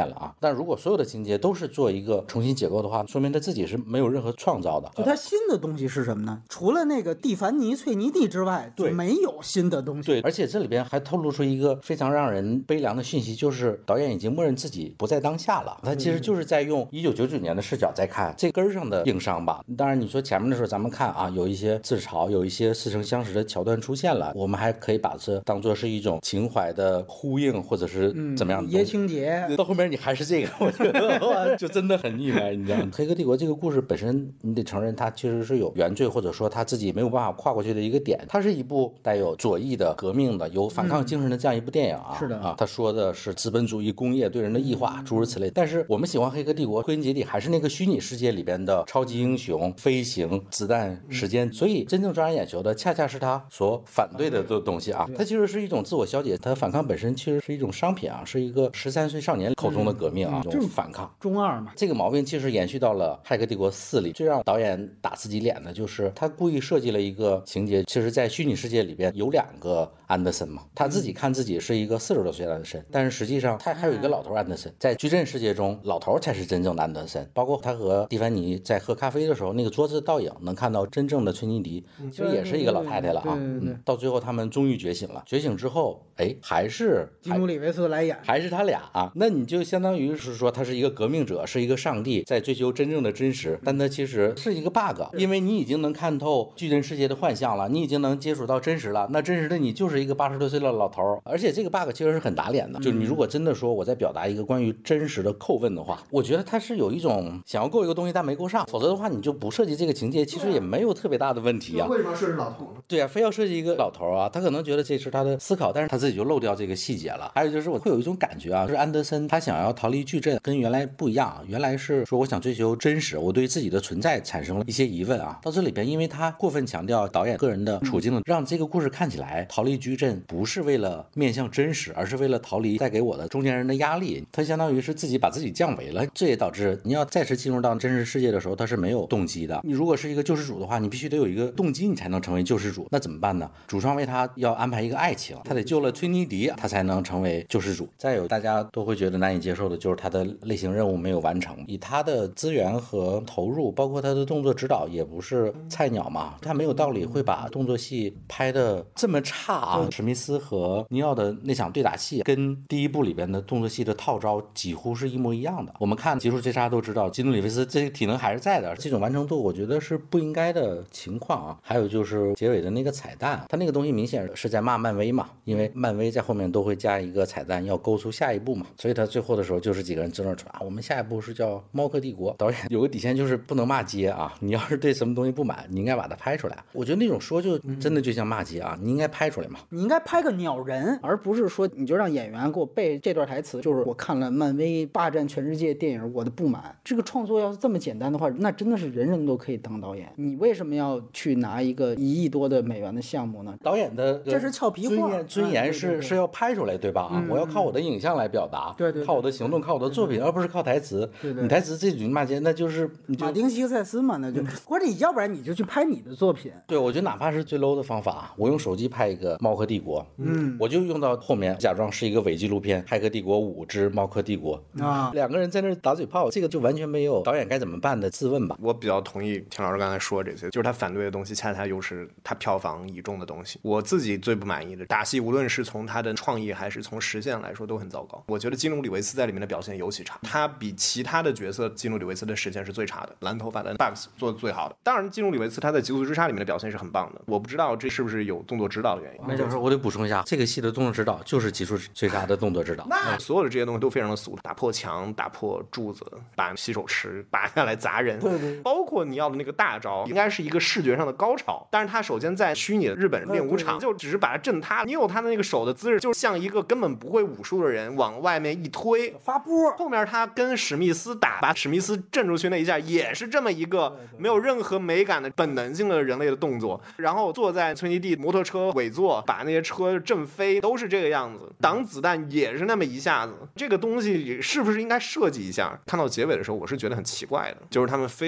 变了啊。但如果所有的情节都是做一个重新解构的话，说明他自己是没有任何创造的。 就他新的东西是什么呢？除了那个蒂凡尼翠尼蒂之外， 对， 没有新的东西。 对，而且这里边还透露出一个非常让人悲凉的讯息，就是导演已经默认自己不在当下了，他其实就是在用1999年的视角在看这根上的硬伤吧。当然你说前面的时候咱们看啊，有一些自嘲，有一些似曾相识的桥段出现了，我们还可以把这当作是一种情怀的呼应，或者是怎么样的爷青结。 到后面你还是这个，我觉得哇，就真的很腻歪，你知道吗？黑客帝国这个故事本身，你得承认它其实是有原罪，或者说他自己没有办法跨过去的一个点。它是一部带有左翼的、革命的、有反抗精神的这样一部电影啊。 是的啊，他说的是资本主义工业对人的异化，诸如此类。但是我们喜欢黑客帝国，归根结底还是那个虚拟世界里边的超级英雄、飞行、子弹、时间。所以真正抓人眼球的，恰恰是他所反对的东西啊。它其实是一种自我消解，它反抗本身其实是一种商品啊，是一个13岁少年口中的革命啊，这种反抗。 中二嘛， 这个毛病其实延续到了《骇客帝国4》里。最让导演打自己脸的就是他故意设计了一个情节，其实在虚拟世界里边有2个安德森嘛，他自己看自己是一个40多岁的安德森，但是实际上他还有一个老头安德森。在矩阵世界中，老头才是真正的安德森。包括他和蒂凡尼在喝咖啡的时候，那个桌子倒影能看到真正的崔妮迪，其实也是一个老太太了啊。到最后他们终于觉醒了，觉醒之后，哎，还是基努里维斯来演， 还是他俩啊。那你就相当于是说他是一个革命者，是一个上帝，在追求真正的真实，但他其实是一个 bug， 因为你已经能看透矩阵世界的幻象了，你已经能接触到真实了，那真实的你就是一个80多岁的老头。而且这个 bug 其实是很打脸的，就是你如果真的说我在表达一个关于真实的叩问的话，我觉得他是有一种想要够一个东西但没够上，否则的话你就不设计这个情节，其实也没有特别大的问题啊。 为什么要设置老头呢？ 对啊，非要设计一个老头啊，他可能觉得这是他的思考，但是他自己就漏掉这个细节了。还有就是我会有一种感觉啊，是安德森他想要逃离矩阵跟原来不一样，原来是说我想追求真实，我对自己的存在产生了一些疑问啊。到这里边因为他过分强调导演个人的处境，让这个故事看起来逃离矩阵不是为了面向真实，而是为了逃离带给我的中间人的压力，他相当于是自己把自己降维了。这也导致你要再次进入到真实世界的时候，他是没有动机的。你如果是一个救世主的话，你必须得有一个动机，你才能成为救世主。那怎么办呢？主创为他要安排一个爱情，他得救了崔妮迪，他才能成为救世主。再有大家都会觉得难以接受的就是他的类型任务没有完成，以他的资源和投入，包括他的动作指导也不是菜鸟嘛，他没有道理会把动作戏拍的这么差啊。史密斯和尼奥的那场对打戏跟第一部里边的动作戏的套招几乎是一模一样的。我们看《极速追杀》都知道基努里维斯这个体能还是在的，这种完成度我觉得是不应该的情况啊。还有就是结尾的那个彩蛋，他那个东西明显是在骂漫威嘛，因为漫威在后面都会加一个彩蛋，要勾出下一步嘛，所以他最后的时候就是几个人争着说啊，我们下一步是叫猫科帝国。导演有个底线就是不能骂街啊，你要是对什么东西不满，你应该把它拍出来。我觉得那种说就真的就像骂街啊，你应该拍出来嘛， 你应该拍个鸟人，而不是说你就让演员给我背这段台词，就是我看了漫威霸占全世界电影我的不满。这个创作要是这么简单的话，那真的是人人都可以当导演。你为什么要去拿一个1亿多的美元的项目呢？ 导演的这是俏皮话， 尊严是要拍出来，对吧？我要靠我的影像来表达， 对， 靠我的行动，靠我的作品，而不是靠台词。 对， 你台词这句骂街，那就是马丁西克塞斯嘛，那就或者你要不然你就去拍你的作品。 对，我觉得哪怕是最 low 的方法，我用手机拍一个《猫科帝国》，我就用到后面假装是一个伪纪录片《骇客帝国5之猫科帝国》啊，两个人在那打嘴炮，这个就完全没有导演该怎么办的自问吧。 我比较同意田老师刚才说这些，就是他反对的东西恰恰又是他票房倚重的东西。我自己最不满意的打戏，无论是从他的创意还是从实现来说都很糟糕。我觉得基努里维斯在里面的表现尤其差，他比其他的角色基努里维斯的实现是最差的，蓝头发的 Bugs 做的最好的。当然基努里维斯他在《极速追杀》里面的表现是很棒的，我不知道这是不是有动作指导的原因。 没事，我得补充一下，这个戏的动作指导就是《极速追杀》的动作指导。 那所有的这些东西都非常的俗，打破墙，打破柱子，把洗手池拔下来砸人，对，包括你要的那个大招，应该是一个视觉上的高潮。但是他首先在虚拟的日本练武场就只是把它震塌，你有他的那个手的姿势，就像一个根本不会武术的人往外面一推发波。 后面他跟史密斯打，把史密斯震出去那一下，也是这么一个没有任何美感的本能性的人类的动作。然后坐在崔妮蒂摩托车尾座，把那些车震飞，都是这个样子。挡子弹也是那么一下子，这个东西是不是应该设计一下？看到结尾的时候，我是觉得很奇怪的，就是他们飞到甲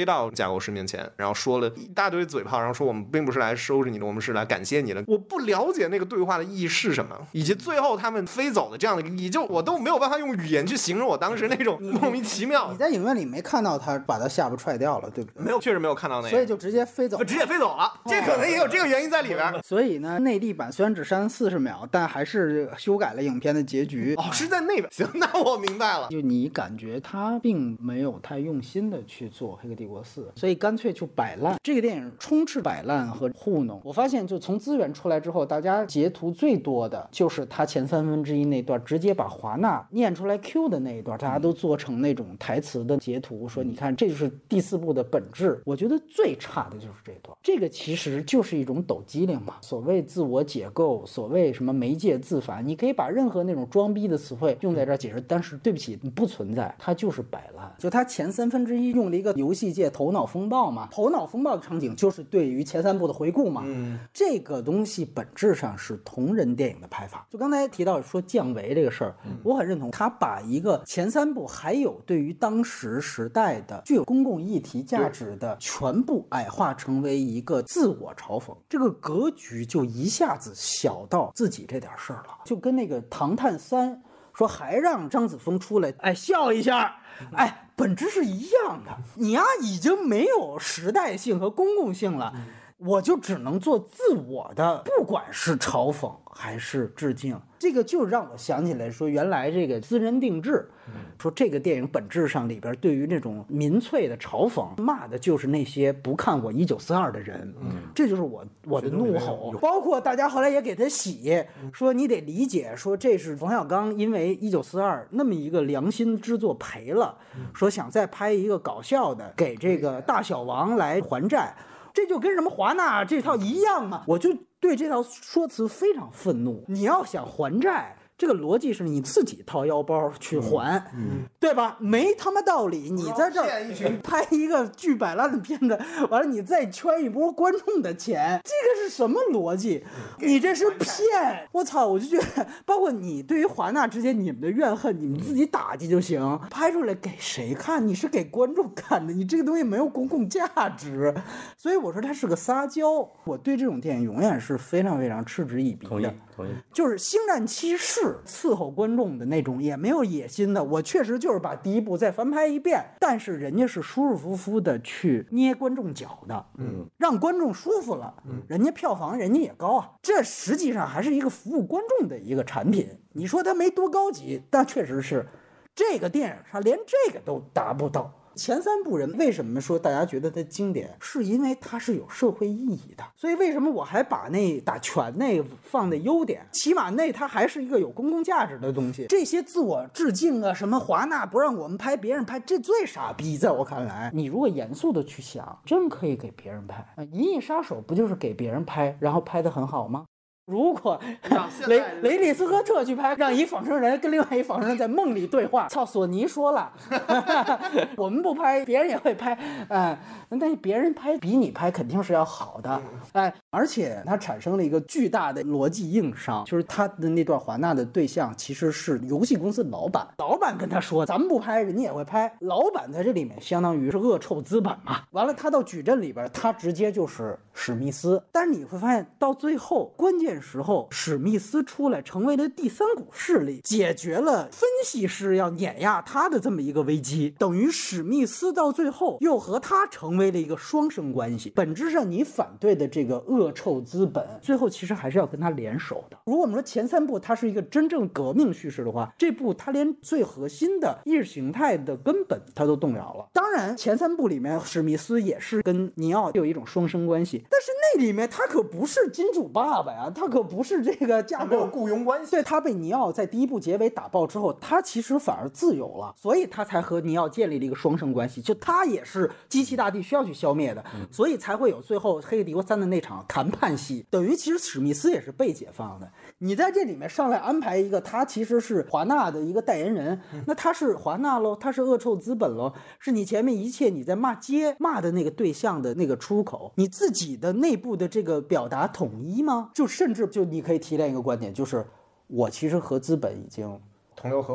架构师面前，然后说了一大堆嘴炮，然后说我们并不是来收拾你的，我们是来感谢你的。我不了解那个对话的意义是什么，以及最后他们飞走的这样的意义，就我都没有办法用语言去形容我当时那种莫名其妙。 你在影院里没看到他把他下巴踹掉了，对不对？ 没有，确实没有看到那个， 所以就直接飞走了， 直接飞走了。这可能也有这个原因在里边。 所以呢，内地版虽然只删40秒，但还是修改了影片的结局。 哦，是在那边。行，那我明白了。 就你感觉他并没有太用心的去做《黑客帝国4》，所以干脆就摆烂。这个电影充斥摆烂和糊弄。我发现，就从资源出来之后，大家截图最多的就是他前1/3那段，直接把华纳念出来 Q 的那一段，大家都做成那种台词的截图，说你看这就是第4部的本质。我觉得最差的就是这段，这个其实就是一种抖机灵嘛。所谓自我解构，所谓什么媒介自反，你可以把任何那种装逼的词汇用在这儿解释，但是对不起，不存在，它就是摆烂。就它前1/3用了一个游戏界头脑风暴嘛，头脑风暴的场景就是对于前3部的回顾嘛。这个东西本质上是同人电影的拍法。就刚才提到说降维这个事儿，我很认同，他把一个前3部还有对于当时时代的具有公共议题价值的全部矮化成为一个自我嘲讽，这个格局就一下子小到自己这点事儿了，就跟那个《唐探3》说还让张子枫出来，哎，笑一下，哎，本质是一样的。你呀，已经没有时代性和公共性了。我就只能做自我的，不管是嘲讽还是致敬。这个就让我想起来说，原来这个私人定制，说这个电影本质上里边对于那种民粹的嘲讽，骂的就是那些不看我1942的人。这就是我的怒吼。包括大家后来也给他洗，说你得理解，说这是冯小刚因为1942那么一个良心之作赔了，说想再拍一个搞笑的，给这个大小王来还债。这就跟什么华纳这套一样嘛，我就对这套说辞非常愤怒。你要想还债，这个逻辑是你自己掏腰包去还，对吧？没他妈道理。你在这儿拍一个巨摆烂的片子，完了你再圈一波观众的钱，这个是什么逻辑？你这是骗！我操！我就觉得，包括你对于华纳之间你们的怨恨，你们自己打击就行，拍出来给谁看？你是给观众看的，你这个东西没有公共价值。所以我说它是个撒娇。我对这种电影永远是非常非常嗤之以鼻的。 同意。 就是《星战7》是伺候观众的那种，也没有野心的。我确实就是把第1部再翻拍一遍，但是人家是舒舒服服的去捏观众脚的，让观众舒服了，人家票房人家也高啊。这实际上还是一个服务观众的一个产品。你说它没多高级，但确实是这个电影它连这个都达不到。前3部人为什么说大家觉得它经典，是因为它是有社会意义的。所以为什么我还把那打拳那放在优点，起码那它还是一个有公共价值的东西。这些自我致敬啊，什么华纳不让我们拍别人拍，这最傻逼。在我看来，你如果严肃的去想，真可以给别人拍。银翼杀手不就是给别人拍，然后拍得很好吗？如果雷利斯科特去拍，让一仿生人跟另外一仿生人在梦里对话，操，索尼说了我们不拍别人也会拍，但别人拍比你拍肯定是要好的，而且它产生了一个巨大的逻辑硬伤，就是他的那段华纳的对象其实是游戏公司的老板，老板跟他说咱们不拍人家也会拍，老板在这里面相当于是恶臭资本嘛。完了他到矩阵里边，他直接就是史密斯，但是你会发现到最后关键时候，史密斯出来成为了第3股势力，解决了分析师要碾压他的这么一个危机，等于史密斯到最后又和他成为了一个双生关系。本质上你反对的这个恶臭资本，最后其实还是要跟他联手的。如果我们说前3部它是一个真正革命叙事的话，这部它连最核心的意识形态的根本它都动摇了。当然前3部里面史密斯也是跟尼奥有一种双生关系，但是那里面他可不是金主爸爸呀，他可不是这个架构雇佣关系。 对，他被尼奥在第1部结尾打爆之后，他其实反而自由了，所以他才和尼奥建立了一个双生关系，就他也是机器大帝需要去消灭的，所以才会有最后黑客帝国3的那场谈判戏，等于其实史密斯也是被解放的。你在这里面上来安排一个他其实是华纳的一个代言人，那他是华纳咯，他是恶臭资本咯，是你前面一切你在骂的那个对象的那个出口，你自己的内部的这个表达统一吗？就甚至就你可以提炼一个观点，就是我其实和资本已经同流合污。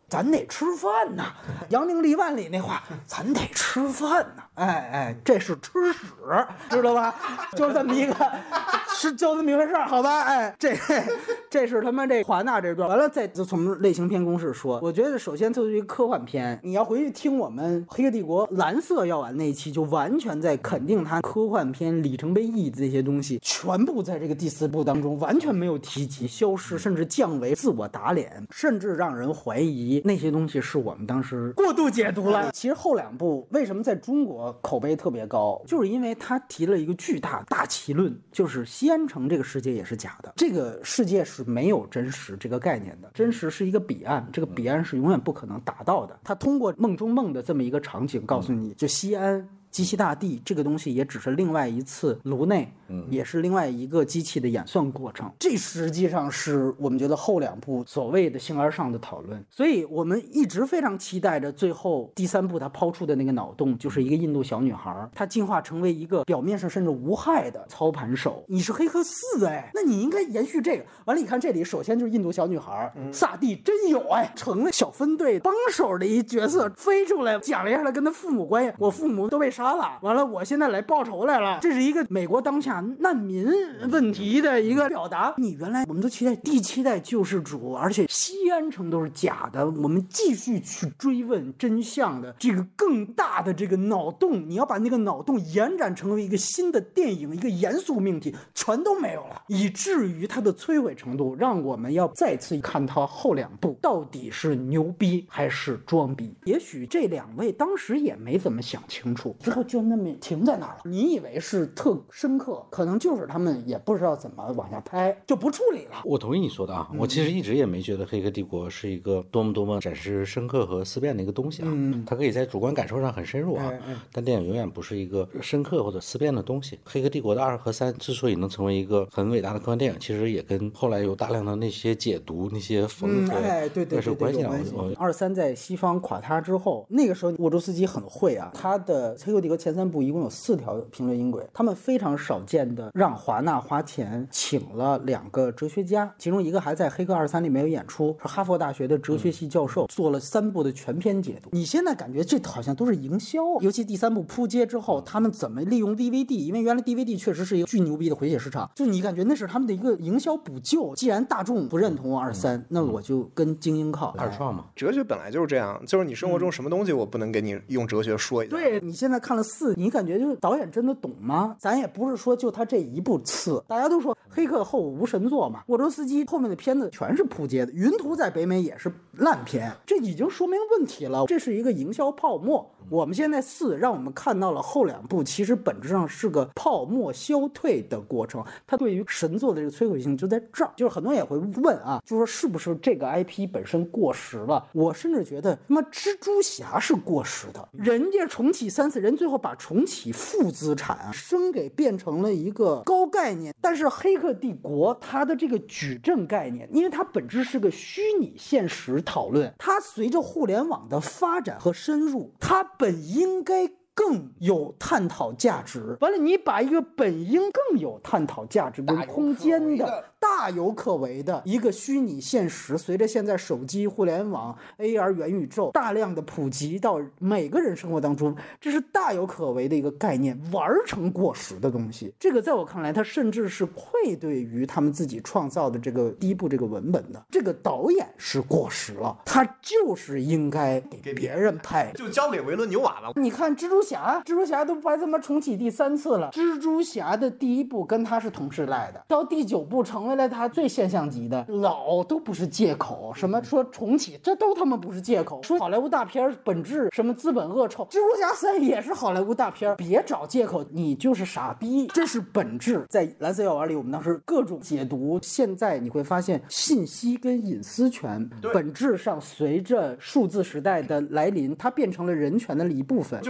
咱得吃饭呐。扬名立万里那话，咱得吃饭呐。这是吃屎，知道吧？就这么一个，就这么一回事儿，好吧？这是他妈这华纳这段。完了，再从类型片公式说，我觉得首先作为一个科幻片，你要回去听我们《黑客帝国》蓝色药丸那一期，就完全在肯定它科幻片里程碑意义的这些东西，全部在这个第4部当中完全没有提及，消失，甚至降为自我打脸，甚至让人怀疑那些东西是我们当时过度解读了。其实后2部为什么在中国口碑特别高，就是因为他提了一个巨大大旗论，就是西安城这个世界也是假的，这个世界是没有真实这个概念的，真实是一个彼岸，这个彼岸是永远不可能达到的。他通过梦中梦的这么一个场景告诉你，就西安机器大地这个东西也只是另外一次颅内，也是另外一个机器的演算过程。这实际上是我们觉得后2部所谓的形而上的讨论，所以我们一直非常期待着最后第3部他抛出的那个脑洞，就是一个印度小女孩，她进化成为一个表面上甚至无害的操盘手。你是黑客4那你应该延续这个。完了，你看这里首先就是印度小女孩，萨蒂真有成了小分队帮手的一角色，飞出来讲了一下他跟他父母关系，我父母都被杀了，完了我现在来报仇来了，这是一个美国当下难民问题的一个表达。你原来我们都期待第7代救世主，而且西安城都是假的，我们继续去追问真相的这个更大的这个脑洞，你要把那个脑洞延展成为一个新的电影，一个严肃命题，全都没有了，以至于它的摧毁程度让我们要再次看它后2部到底是牛逼还是装逼。也许这2位当时也没怎么想清楚，最后就那么停在那儿了。你以为是特深刻，可能就是他们也不知道怎么往下拍，就不处理了。 我同意你说的啊，我其实一直也没觉得《黑客帝国》是一个多么展示深刻和思辨的一个东西啊，它可以在主观感受上很深入啊，但电影永远不是一个深刻或者思辨的东西。《黑客帝国》的2和3之所以能成为一个很伟大的科幻电影，其实也跟后来有大量的那些解读、那些缝合对是有关系的。 2、3在西方垮塌之后，那个时候沃卓斯基很会啊，他的《黑客帝国》前3部一共有4条评论音轨，他们非常少见的让华纳花钱请了2个哲学家，其中一个还在《黑客2、3》里面有演出，是哈佛大学的哲学系教授，做了3部的全篇解读。你现在感觉这好像都是营销，尤其第3部扑街之后，他们怎么利用 DVD， 因为原来 DVD 确实是一个巨牛逼的回血市场，就你感觉那是他们的一个营销补救。既然大众不认同2、3，那我就跟精英靠。 二创嘛， 哲学本来就是这样，就是你生活中什么东西我不能给你用哲学说一下。 对，你现在看了4，你感觉就是导演真的懂吗？咱也不是说就他这一部次，大家都说黑客后无神作嘛，沃卓斯基后面的片子全是扑街的，云图在北美也是烂片，这已经说明问题了，这是一个营销泡沫。我们现在4让我们看到了后2部其实本质上是个泡沫消退的过程，它对于神作的这个摧毁性就在这儿。就是很多人也会问啊，就说是不是这个 IP 本身过时了？我甚至觉得他妈蜘蛛侠是过时的，人家重启3次，人最后把重启负资产升给变成了一个高概念，但是黑客帝国它的这个矩阵概念，因为它本质是个虚拟现实讨论，它随着互联网的发展和深入，它本应该更有探讨价值。完了，你把一个本应更有探讨价值跟空间的大有可为的一个虚拟现实，随着现在手机、互联网、AR 元宇宙大量的普及到每个人生活当中，这是大有可为的一个概念，玩成过时的东西。这个在我看来，它甚至是愧对于他们自己创造的这个第1部这个文本的。这个导演是过时了，他就是应该给别人拍， 就交给维伦纽瓦了。 你看蜘蛛侠都拍他妈重启第3次了，蜘蛛侠的第1部跟他是同时来的，到第9部成为了他最现象级的，老都不是借口，什么说重启这都他妈不是借口，说好莱坞大片本质什么资本恶臭，蜘蛛侠3也是好莱坞大片，别找借口，你就是傻逼，这是本质。在蓝色药丸里我们当时各种解读，现在你会发现信息跟隐私权本质上随着数字时代的来临，它变成了人权的一部分。 就是你看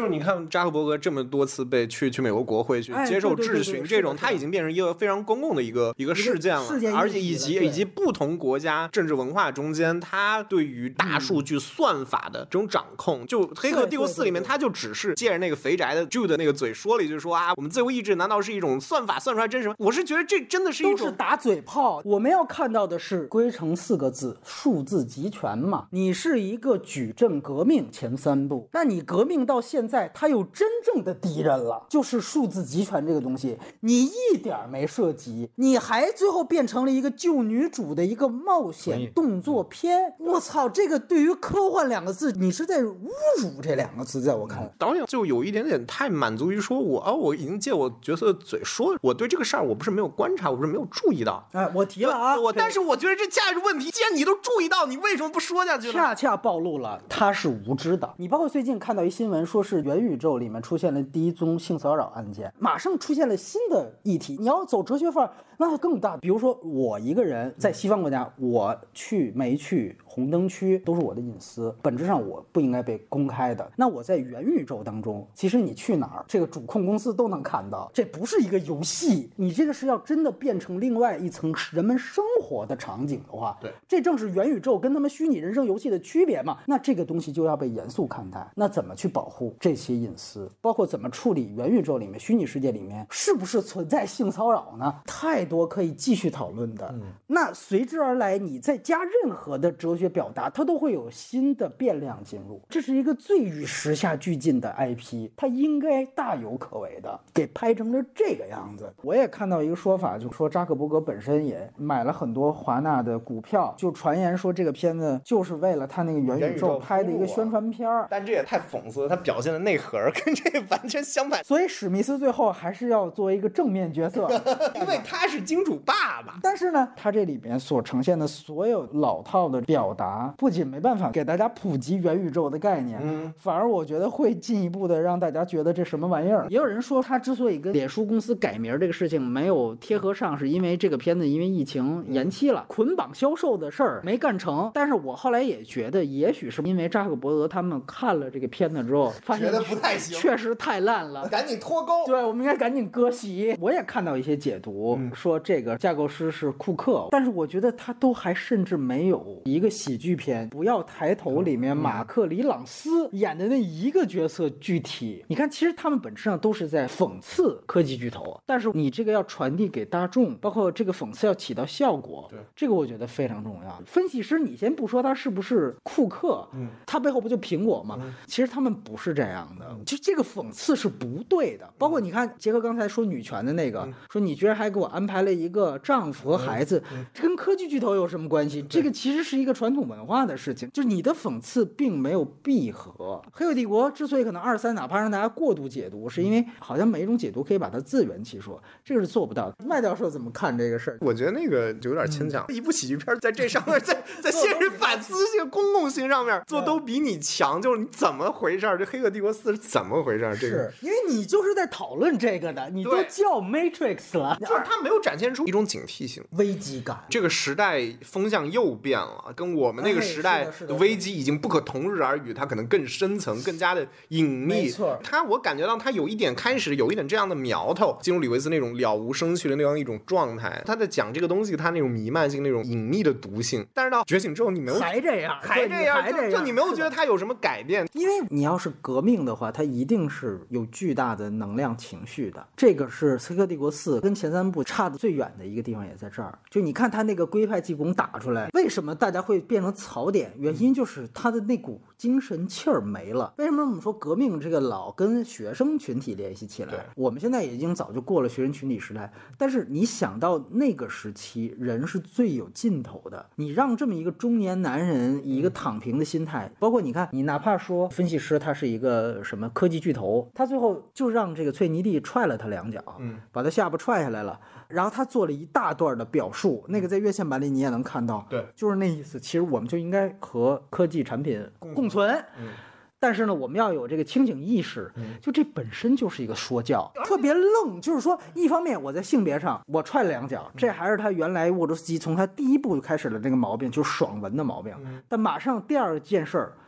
像扎克伯格这么多次被去美国国会去接受质询，这种他已经变成一个非常公共的一个事件了，而且以及不同国家政治文化中间，他对于大数据算法的这种掌控，就《黑客帝国4》里面，他就只是借着那个肥宅的 Jude 的那个嘴说了一句说啊，我们自由意志难道是一种算法算出来真实吗？我是觉得这真的是一种都是打嘴炮。我们要看到的是归成4个字：数字集权嘛。你是一个矩阵革命前3步，那你革命到现在，它有真正的敌人了，就是数字集权这个东西，你一点没涉及，你还最后变成了一个救女主的一个冒险动作片。我操，这个对于科幻2个字，你是在侮辱这2个字，在我看来， 导演就有一点点太满足于说我已经借我角色的嘴说，我对这个事儿我不是没有观察，我不是没有注意到。 我提了啊， 但是我觉得这下一个问题，既然你都注意到，你为什么不说下去呢？ 恰恰暴露了他是无知的。你包括最近看到一新闻，说是元宇宙里面出现了第1宗性骚扰案件，马上出现了新的议题。你要走哲学范儿，那更大。比如说我一个人在西方国家，我去没去红灯区都是我的隐私，本质上我不应该被公开的。那我在元宇宙当中，其实你去哪儿，这个主控公司都能看到，这不是一个游戏，你这个是要真的变成另外一层人们生活的场景的话， 对， 这正是元宇宙跟他们虚拟人生游戏的区别嘛。那这个东西就要被严肃看待。那怎么去保护这些隐私，包括怎么处理元宇宙里面虚拟世界里面是不是存在性骚扰呢？太多可以继续讨论的。那随之而来，你再加任何的哲学表达，它都会有新的变量进入。这是一个最与时下俱进的 IP， 它应该大有可为的，给拍成了这个样子。我也看到一个说法，就说扎克伯格本身也买了很多华纳的股票，就传言说这个片子就是为了他那个元宇宙拍的一个宣传片。 但这也太讽刺了，他表现的内核跟这个完全相反。 所以史密斯最后还是要作为一个正面角色， 因为他是金主爸爸。 但是呢，他这里边所呈现的所有老套的表达，不仅没办法给大家普及元宇宙的概念，反而我觉得会进一步的让大家觉得这什么玩意儿。也有人说他之所以跟脸书公司改名这个事情没有贴合上，是因为这个片子因为疫情延期了，捆绑销售的事儿没干成。但是我后来也觉得，也许是因为扎克伯格他们看了这个片子之后，发现觉得不太行， 确实太烂了， 赶紧脱钩。 对，我们应该赶紧割席。我也看到一些解读，说这个架构师是库克，但是我觉得他都还甚至没有一个喜剧片《不要抬头》里面马克·里朗斯演的那一个角色具体。你看，其实他们本质上都是在讽刺科技巨头，但是你这个要传递给大众，包括这个讽刺要起到效果， 对， 这个我觉得非常重要。分析师，你先不说他是不是库克，他背后不就苹果吗？其实他们不是这样的，就这个讽刺是不对的。包括你看杰克刚才说女权的那个，说你居然还给我安排了一个丈夫和孩子，这跟科技巨头有什么关系？这个其实是一个传统文化的事情，就是你的讽刺并没有闭合。黑客帝国之所以可能2、3哪怕让大家过度解读，是因为好像每一种解读可以把它自圆其说，这个是做不到的。麦教授怎么看这个事儿？ 我觉得那个就有点牵强，一部喜剧片在这上面，在现实反思性、公共性上面做都比你强，就是你怎么回事？这《黑客帝国4》是怎么回事？这个是因为你就是在讨论这个的，你都叫 Matrix 了， 就是它没有展现出一种警惕性、 危机感。 这个时代风向又变了，跟我们那个时代的危机已经不可同日而语，它可能更深层、更加的隐秘。 没错， 我感觉到它有一点开始有一点这样的苗头，进入李维斯那种了无生趣的那样一种状态。他在讲这个东西，它那种弥漫性、那种隐秘的毒性。但是到觉醒之后，你没有还这样， 就你没有觉得它有什么改变？ 因为你要是革命的话，它一定是有巨大的能量情绪的。这个是《黑客帝国4》跟前3部差的最远的一个地方，也在这儿。就你看他那个龟派气功打出来，为什么大家会变成槽点？原因就是他的那股精神气儿没了。为什么我们说革命这个老跟学生群体联系起来？我们现在已经早就过了学生群体时代，但是你想到那个时期，人是最有劲头的。你让这么一个中年男人以一个躺平的心态，包括你看，你哪怕说分析师他是一个什么科技巨头，他最后就让这个翠尼蒂踹了他2脚，把他下巴踹下来了，然后他做了一大段的表述，那个在院线版里你也能看到， 对， 就是那意思。其实我们就应该和科技产品共存。但是呢，我们要有这个清醒意识，就这本身就是一个说教，特别愣。就是说，一方面我在性别上我踹了2脚，这还是他原来沃卓斯基从他第1部就开始了这个毛病，就是爽文的毛病。但马上第2件事儿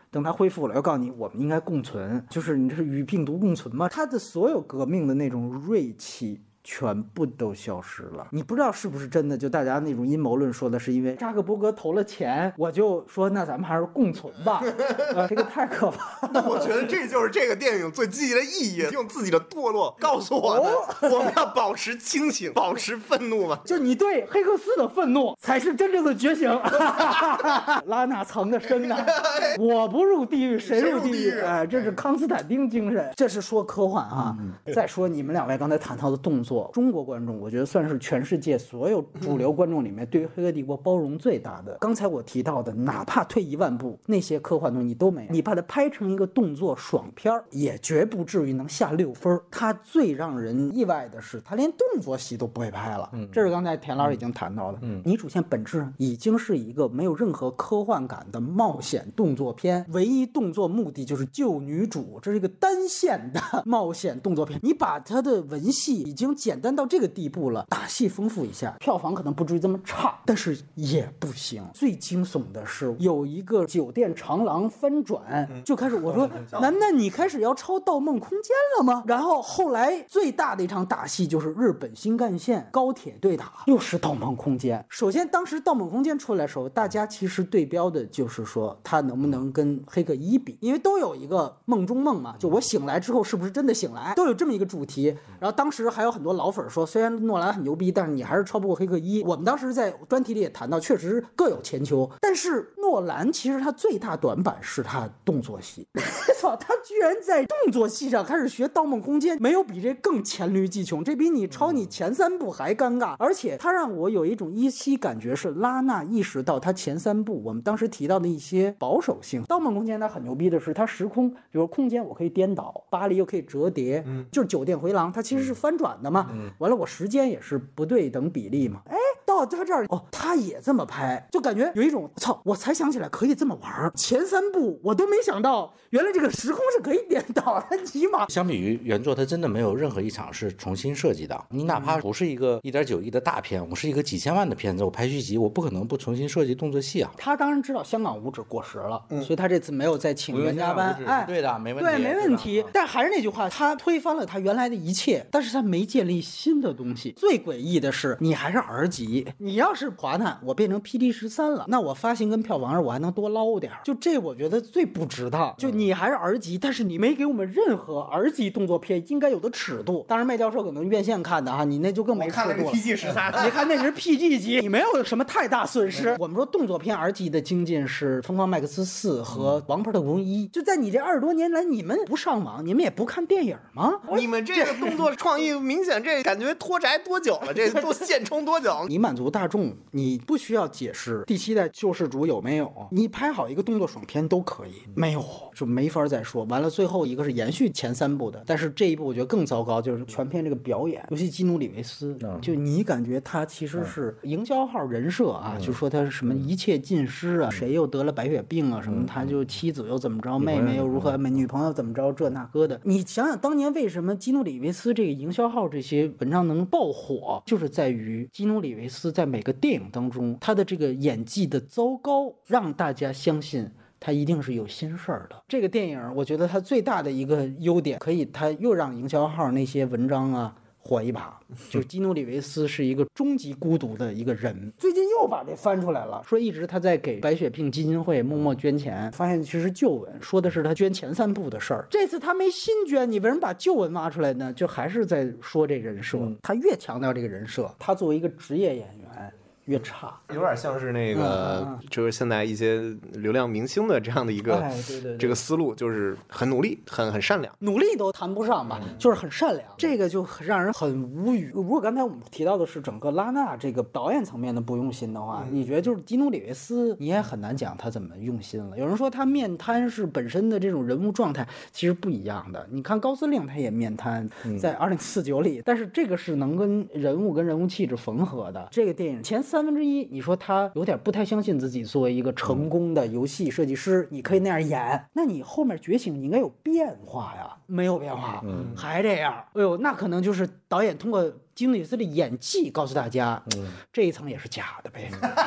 等它恢复了，要告诉你我们应该共存，就是你这是与病毒共存嘛。它的所有革命的那种锐气全部都消失了。你不知道是不是真的，就大家那种阴谋论说的是因为扎克伯格投了钱，我就说那咱们还是共存吧。这个太可怕了。 那我觉得这就是这个电影最积极的意义，用自己的堕落告诉我们，我们要保持清醒，保持愤怒嘛。 就你对黑克斯的愤怒才是真正的觉醒。拉纳藏得深呐，我不入地狱谁入地狱？哎，这是康斯坦丁精神。这是说科幻啊。再说你们两位刚才谈到的动作，中国观众我觉得算是全世界所有主流观众里面对于《黑客帝国》包容最大的。刚才我提到的，哪怕退1万步，那些科幻东西你都没有，你把它拍成一个动作爽片，也绝不至于能下6分。它最让人意外的是，它连动作戏都不会拍了。这是刚才田老师已经谈到的。你主线本质已经是一个没有任何科幻感的冒险动作片，唯一动作目的就是救女主，这是一个单线的冒险动作片。你把它的文戏已经简单到这个地步了，打戏丰富一下，票房可能不至于这么差，但是也不行。最惊悚的是有一个酒店长廊翻转，就开始我说难道你开始要抄《盗梦空间》了吗？然后后来最大的一场打戏就是日本新干线高铁对打，又是《盗梦空间》。首先当时《盗梦空间》出来的时候，大家其实对标的就是说它能不能跟《黑客1》比，因为都有一个梦中梦嘛，就我醒来之后是不是真的醒来，都有这么一个主题。然后当时还有很多老粉说，虽然诺兰很牛逼，但是你还是超不过《黑客1》。我们当时在专题里也谈到，确实各有千秋。但是诺兰其实他最大短板是他动作戏，操，他居然在动作戏上开始学《盗梦空间》，没有比这更黔驴技穷，这比你抄你前3部还尴尬。而且他让我有一种依稀感觉是拉纳意识到他前3部我们当时提到的一些保守性。《盗梦空间》它很牛逼的是，它时空，比如空间我可以颠倒，巴黎又可以折叠，就是酒店回廊，它其实是翻转的嘛。完了，我时间也是不对等比例嘛。哎，到他这儿哦，他也这么拍，就感觉有一种操，我才想起来可以这么玩。前3部我都没想到，原来这个时空是可以颠倒的，起码相比于原作，它真的没有任何一场是重新设计的。你哪怕不是一个1.9亿的大片，我是一个几千万的片子，我拍续集，我不可能不重新设计动作戏啊。 他当然知道香港五指过时了，所以他这次没有再请袁家班。哎， 对的，没问题， 对，没问题。但还是那句话，他推翻了他原来的一切，但是他没建立新的东西。最诡异的是，你还是R级，你要是华纳，我变成 PD13了，那我发行跟票房上我还能多捞点。就这，我觉得最不值当。就你还是R级，但是你没给我们任何R级动作片应该有的尺度。当然，麦教授可能院线看的哈，你那就更没尺度了。 PG13， 你看那是 PG 级，你没有什么太大损失。我们说动作片 R 级的精进是《疯狂麦克斯4》和《王牌特工1》。就在你这20多年来，你们不上网，你们也不看电影吗？ 你们这个动作创意明显这感觉脱宅多久了？这都现充多久？ 你满足大众，你不需要解释第7代救世主有没有，你拍好一个动作爽片都可以，没有就没法再说。完了，最后一个是延续前3部的，但是这一部我觉得更糟糕，就是全片这个表演，尤其基努里维斯，就你感觉他其实是营销号人设啊，就说他是什么一切尽失啊，谁又得了白血病啊什么，他就妻子又怎么着，妹妹又如何，女朋友怎么着，这那个的。你想想当年为什么基努里维斯这个营销号这些文章能爆火，就是在于基努里维斯在每个电影当中他的这个演技的糟糕，让大家相信他一定是有心事儿的。这个电影我觉得他最大的一个优点，可以他又让营销号那些文章啊火一把，就是基努里维斯是一个终极孤独的一个人。最近又把这翻出来了，说一直他在给白血病基金会默默捐钱，发现其实旧闻说的是他捐前3部的事儿。这次他没新捐，你为什么把旧闻挖出来呢？就还是在说这人设，他越强调这个人设，他作为一个职业演员越差， 有点像是那个，就是现在一些流量明星的这样的一个，对这个思路，就是很努力，很善良， 努力都谈不上吧，就是很善良，这个就让人很无语。如果刚才我们提到的是整个拉纳这个导演层面的不用心的话，你觉得就是基努里维斯，你也很难讲他怎么用心了。有人说他面瘫是本身的这种人物状态，其实不一样的。你看高司令他也面瘫，在2049里，但是这个是能跟人物气质缝合的。这个电影前1/3，你说他有点不太相信自己作为一个成功的游戏设计师，你可以那样演，那你后面觉醒你应该有变化呀，没有变化，还这样，哎呦，那可能就是导演通过基努里维斯的演技告诉大家，这一层也是假的呗。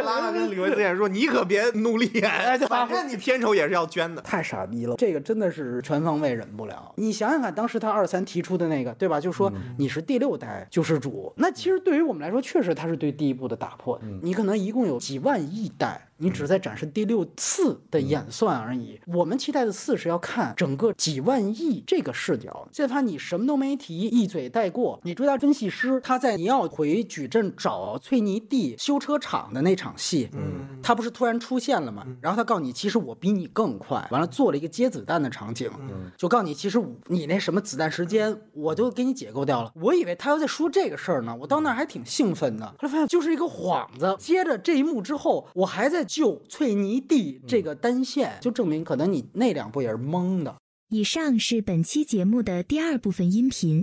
拉拉跟李维斯演说：“你可别努力演，反正你片酬也是要捐的。” 太傻逼了，这个真的是全方位忍不了。你想想看，当时他23提出的那个，对吧？就说你是第6代救世主，那其实对于我们来说，确实他是对第一部的打破。你可能一共有几万亿代。你只在展示第6次的演算而已。我们期待的4是要看整个几万亿这个视角。这盘你什么都没提，一嘴带过。你追到分析师他在尼奥回矩阵找翠尼蒂修车厂的那场戏，他不是突然出现了吗？然后他告诉你，其实我比你更快。完了做了一个接子弹的场景，就告诉你，其实你那什么子弹时间我都给你解构掉了。我以为他要在说这个事儿呢，我到那儿还挺兴奋的。后来发现就是一个幌子。接着这一幕之后，我还在救翠尼蒂这个单线，就证明可能你那2部也是懵的。 以上是本期节目的第2部分音频。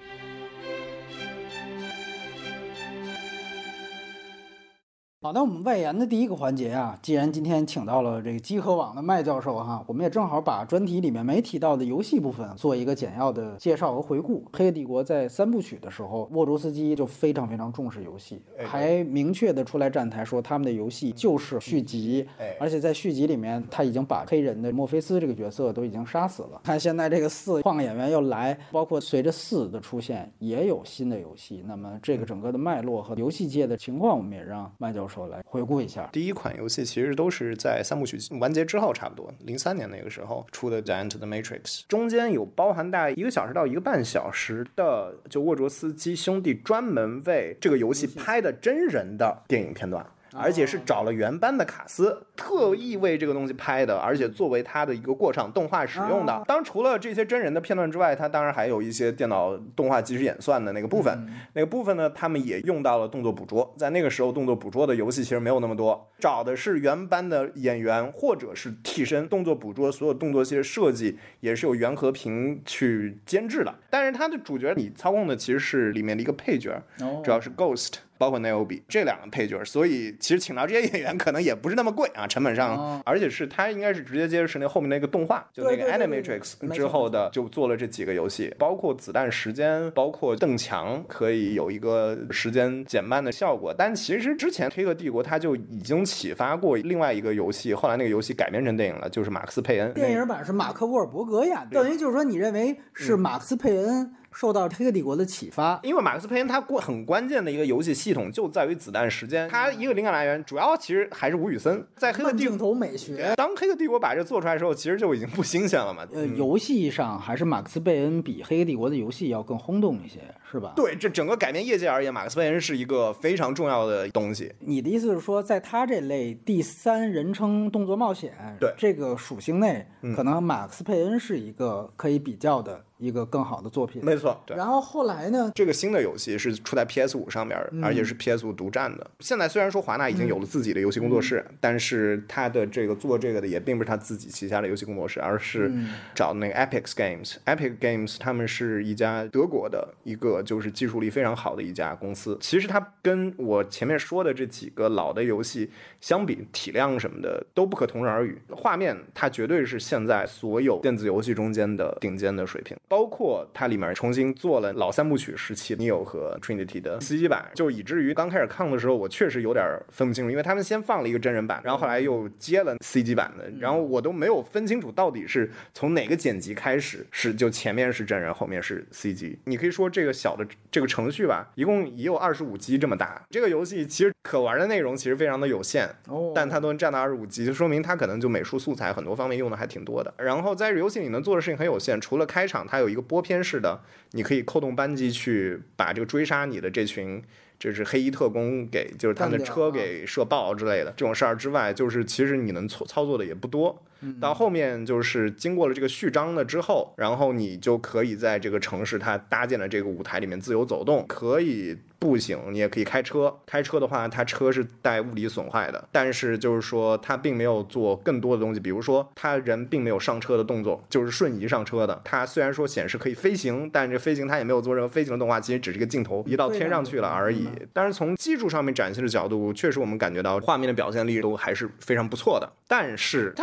好，那我们外延的第一个环节啊，既然今天请到了这个集合网的麦教授哈，我们也正好把专题里面没提到的游戏部分做一个简要的介绍和回顾。黑客帝国在3部曲的时候，沃卓斯基就非常非常重视游戏，还明确的出来站台说他们的游戏就是续集，而且在续集里面他已经把黑人的墨菲斯这个角色都已经杀死了。看现在这个4换个演员又来，包括随着4的出现也有新的游戏，那么这个整个的脉络和游戏界的情况，我们也让麦教授来回顾一下。 第一款游戏其实都是在3部曲完结之后，差不多03年那个时候出的《Giant the Matrix》，中间有包含大概1个小时到1个半小时的就沃卓斯基兄弟专门为这个游戏拍的真人的电影片段。而且是找了原班的卡斯，特意为这个东西拍的，而且作为它的一个过场动画使用的。当然除了这些真人的片段之外，它当然还有一些电脑动画即时演算的那个部分。那个部分呢，他们也用到了动作捕捉。在那个时候，动作捕捉的游戏其实没有那么多，找的是原班的演员或者是替身。动作捕捉所有动作戏的设计也是由袁和平去监制的。但是它的主角你操控的其实是里面的一个配角，主要是 Ghost。包括 Niobe 这2个配角，所以其实请到这些演员可能也不是那么贵啊，成本上，而且是他应该是直接接着是那后面那个动画，就那个 Animatrix 之后的，就做了这几个游戏，包括子弹时间，包括邓强可以有一个时间减慢的效果。但其实之前黑客帝国它就已经启发过另外一个游戏，后来那个游戏改编成电影了，就是马克思佩恩， 电影版是马克沃尔伯格演的，等于就是说你认为是马克思佩恩受到黑客帝国的启发， 因为马克思佩恩他很关键的一个游戏系统就在于子弹时间，他一个灵感来源主要其实还是吴宇森在黑客帝国镜头美学。 当黑客帝国把这做出来的时候，其实就已经不新鲜了嘛。 游戏上还是马克思佩恩比黑客帝国的游戏要更轰动一些，是吧？ 对，这整个改编业界而言，马克思佩恩是一个非常重要的东西。 你的意思是说，在他这类第3人称动作冒险对这个属性内，可能马克思佩恩是一个可以比较的一个更好的作品， 没错。对， 然后后来呢， 这个新的游戏是出在 PS5 上面，而且是 PS5 独占的。现在虽然说华纳已经有了自己的游戏工作室，但是他的这个做这个的也并不是他自己旗下的游戏工作室，而是找那个 Epic Games。Epic Games 他们是一家德国的一个就是技术力非常好的一家公司。其实它跟我前面说的这几个老的游戏相比，体量什么的都不可同日而语。画面它绝对是现在所有电子游戏中间的顶尖的水平。包括它里面重新做了老3部曲时期 Neo 和 Trinity 的 CG 版，就以至于刚开始看的时候我确实有点分不清楚，因为他们先放了一个真人版，然后后来又接了 CG 版的，然后我都没有分清楚到底是从哪个剪辑开始是就前面是真人后面是 CG。 你可以说这个小的这个程序吧，一共也有25G 这么大。这个游戏其实可玩的内容其实非常的有限，但它都能占到25G，就说明它可能就美术素材很多方面用的还挺多的。然后在游戏里能做的事情很有限，除了开场它有一个播片式的，你可以扣动扳机去把这个追杀你的这群就是黑衣特工给就是他们的车给射爆之类的这种事儿之外，就是其实你能操作的也不多。到后面就是经过了这个序章了之后，然后你就可以在这个城市它搭建的这个舞台里面自由走动，可以步行，你也可以开车。开车的话，它车是带物理损坏的，但是就是说它并没有做更多的东西，比如说它人并没有上车的动作，就是瞬移上车的。它虽然说显示可以飞行，但这飞行它也没有做任何飞行的动画，其实只是一个镜头移到天上去了而已。但是从技术上面展现的角度，确实我们感觉到画面的表现力都还是非常不错的，但是它没有任何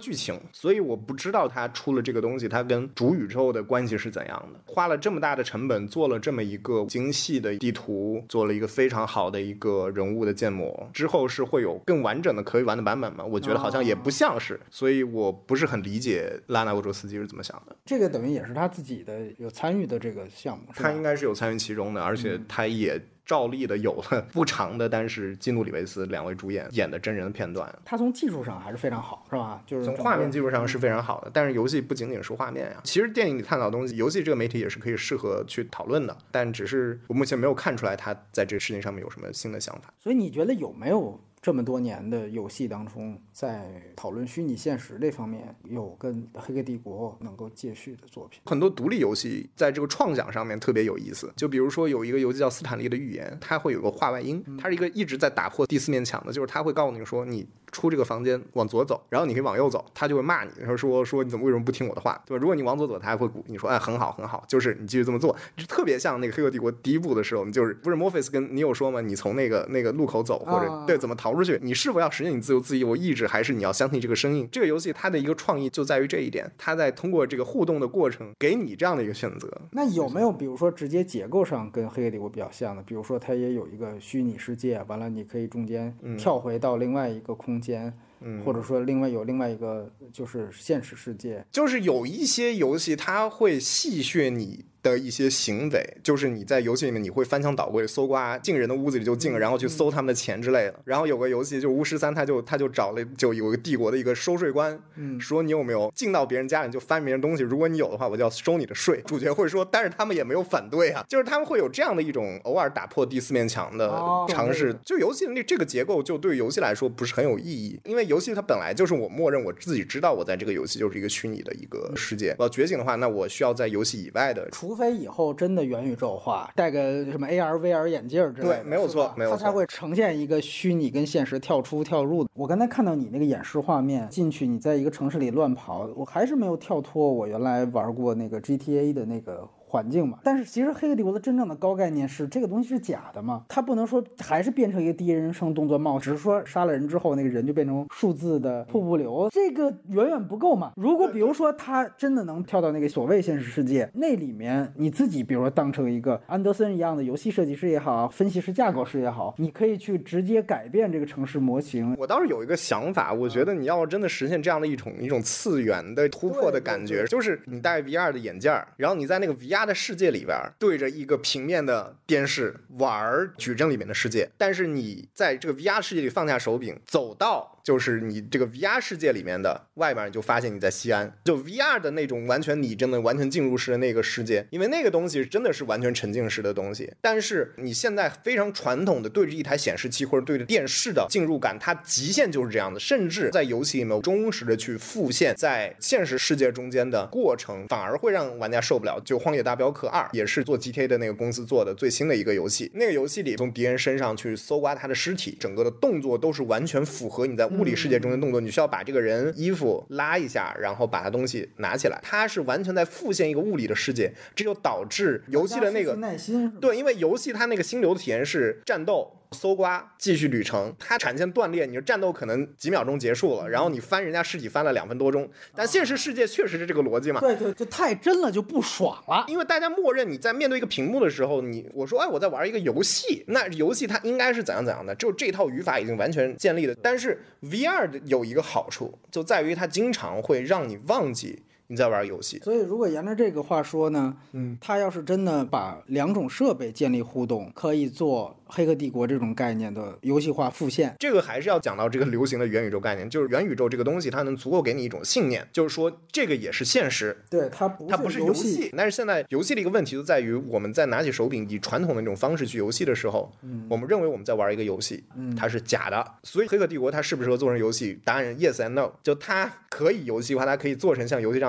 剧情，所以我不知道他出了这个东西它跟主宇宙的关系是怎样的。花了这么大的成本做了这么一个精细的地图，做了一个非常好的一个人物的建模，之后是会有更完整的可以玩的版本吗？我觉得好像也不像是，所以我不是很理解拉纳沃卓斯基是怎么想的。 这个等于也是他自己的有参与的这个项目， 他应该是有参与其中的，而且他也照例的有了不长的，但是基努里维斯两位主演演的真人的片段。 他从技术上还是非常好，是吧？就是从画面技术上是非常好的，但是游戏不仅仅是画面呀。其实电影里探讨的东西，游戏这个媒体也是可以适合去讨论的，但只是我目前没有看出来他在这个事情上面有什么新的想法。 所以你觉得有没有这么多年的游戏当中，在讨论虚拟现实这方面有跟《黑客帝国》能够接续的作品？ 很多独立游戏在这个创奖上面特别有意思，就比如说有一个游戏叫《斯坦利的预言》，它会有个话外音，它是一个一直在打破第四面墙的，就是它会告诉你说你出这个房间往左走，然后你可以往右走，他就会骂你，说你怎么为什么不听我的话，对吧？如果你往左走，他还会鼓你说，哎，很好很好，就是你继续这么做，就特别像那个《黑客帝国》第一部的时候，就是不是墨菲斯跟你有说吗？你从那个路口走，或者对怎么逃出去，你是否要实现你自由自由意志，还是你要相信这个声音？这个游戏它的一个创意就在于这一点，它在通过这个互动的过程给你这样的一个选择。 那有没有比如说直接结构上跟《黑客帝国》比较像的？比如说它也有一个虚拟世界，完了你可以中间跳回到另外一个空间。或者说另外一个就是现实世界， 就是有一些游戏它会戏谑你的一些行为，就是你在游戏里面你会翻墙倒柜搜刮，进人的屋子里就进了，然后去搜他们的钱之类的。然后有个游戏就巫师3，他就找了就有个帝国的一个收税官，说你有没有进到别人家里就翻别人东西，如果你有的话我就要收你的税。主角会说，但是他们也没有反对啊，就是他们会有这样的一种偶尔打破第四面墙的尝试。就游戏的这个结构就对于游戏来说不是很有意义，因为游戏它本来就是我默认我自己知道我在这个游戏就是一个虚拟的一个世界，我要觉醒的话，那我需要在游戏以外的， 除非以后真的元宇宙化，戴个什么 AR、VR 眼镜之类的， 对，没有错，没有错， 它才会呈现一个虚拟跟现实跳出跳入的。我刚才看到你那个演示画面，进去你在一个城市里乱跑，我还是没有跳脱我原来玩过那个 GTA 的那个环境嘛。但是其实黑客帝国的真正的高概念是这个东西是假的嘛，它不能说还是变成一个第一人称动作帽，只是说杀了人之后那个人就变成数字的瀑布流，这个远远不够嘛。如果比如说他真的能跳到那个所谓现实世界，那里面你自己比如说当成一个安德森一样的游戏设计师也好，分析师架构师也好，你可以去直接改变这个城市模型。 我倒是有一个想法，我觉得你要真的实现这样的一种次元的突破的感觉，就是你戴 VR 的眼镜，然后你在那个 VR 的世界里边对着一个平面的电视玩矩阵里面的世界，但是你在这个 VR 世界里放下手柄，走到就是你这个 VR 世界里面的外面，你就发现你在西安，就 VR 的那种完全拟真的完全进入式的那个世界，因为那个东西真的是完全沉浸式的东西。但是你现在非常传统的对着一台显示器或者对着电视的进入感，它极限就是这样的，甚至在游戏里面忠实的去复现在现实世界中间的过程，反而会让玩家受不了。就《荒野大镖客2》也是做 GTA 的那个公司做的最新的一个游戏，那个游戏里从敌人身上去搜刮他的尸体，整个的动作都是完全符合你在物理世界中的动作，你需要把这个人衣服拉一下，然后把他东西拿起来，它是完全在复现一个物理的世界，这就导致游戏的那个耐心， 对，因为游戏它那个心流体验是战斗搜刮继续旅程，它产线断裂，你的战斗可能几秒钟结束了，然后你翻人家尸体翻了2分多钟，但现实世界确实是这个逻辑嘛？ 对，就太真了就不爽了， 因为大家默认你在面对一个屏幕的时候，我说我在玩一个游戏，那游戏它应该是怎样怎样的，就这套语法已经完全建立了。但是 VR 有一个好处，就在于它经常会让你忘记你在玩游戏。 所以如果沿着这个话说呢，他要是真的把2种设备建立互动，可以做黑客帝国这种概念的游戏化复现。 这个还是要讲到这个流行的元宇宙概念，就是元宇宙这个东西它能足够给你一种信念，就是说这个也是现实， 对，它不是游戏。但是现在游戏的一个问题就在于，我们在拿起手柄以传统的那种方式去游戏的时候，我们认为我们在玩一个游戏，它是假的。所以黑客帝国它适不适合做成游戏，答案 yes and no， 就它可以游戏化，它可以做成像游戏这样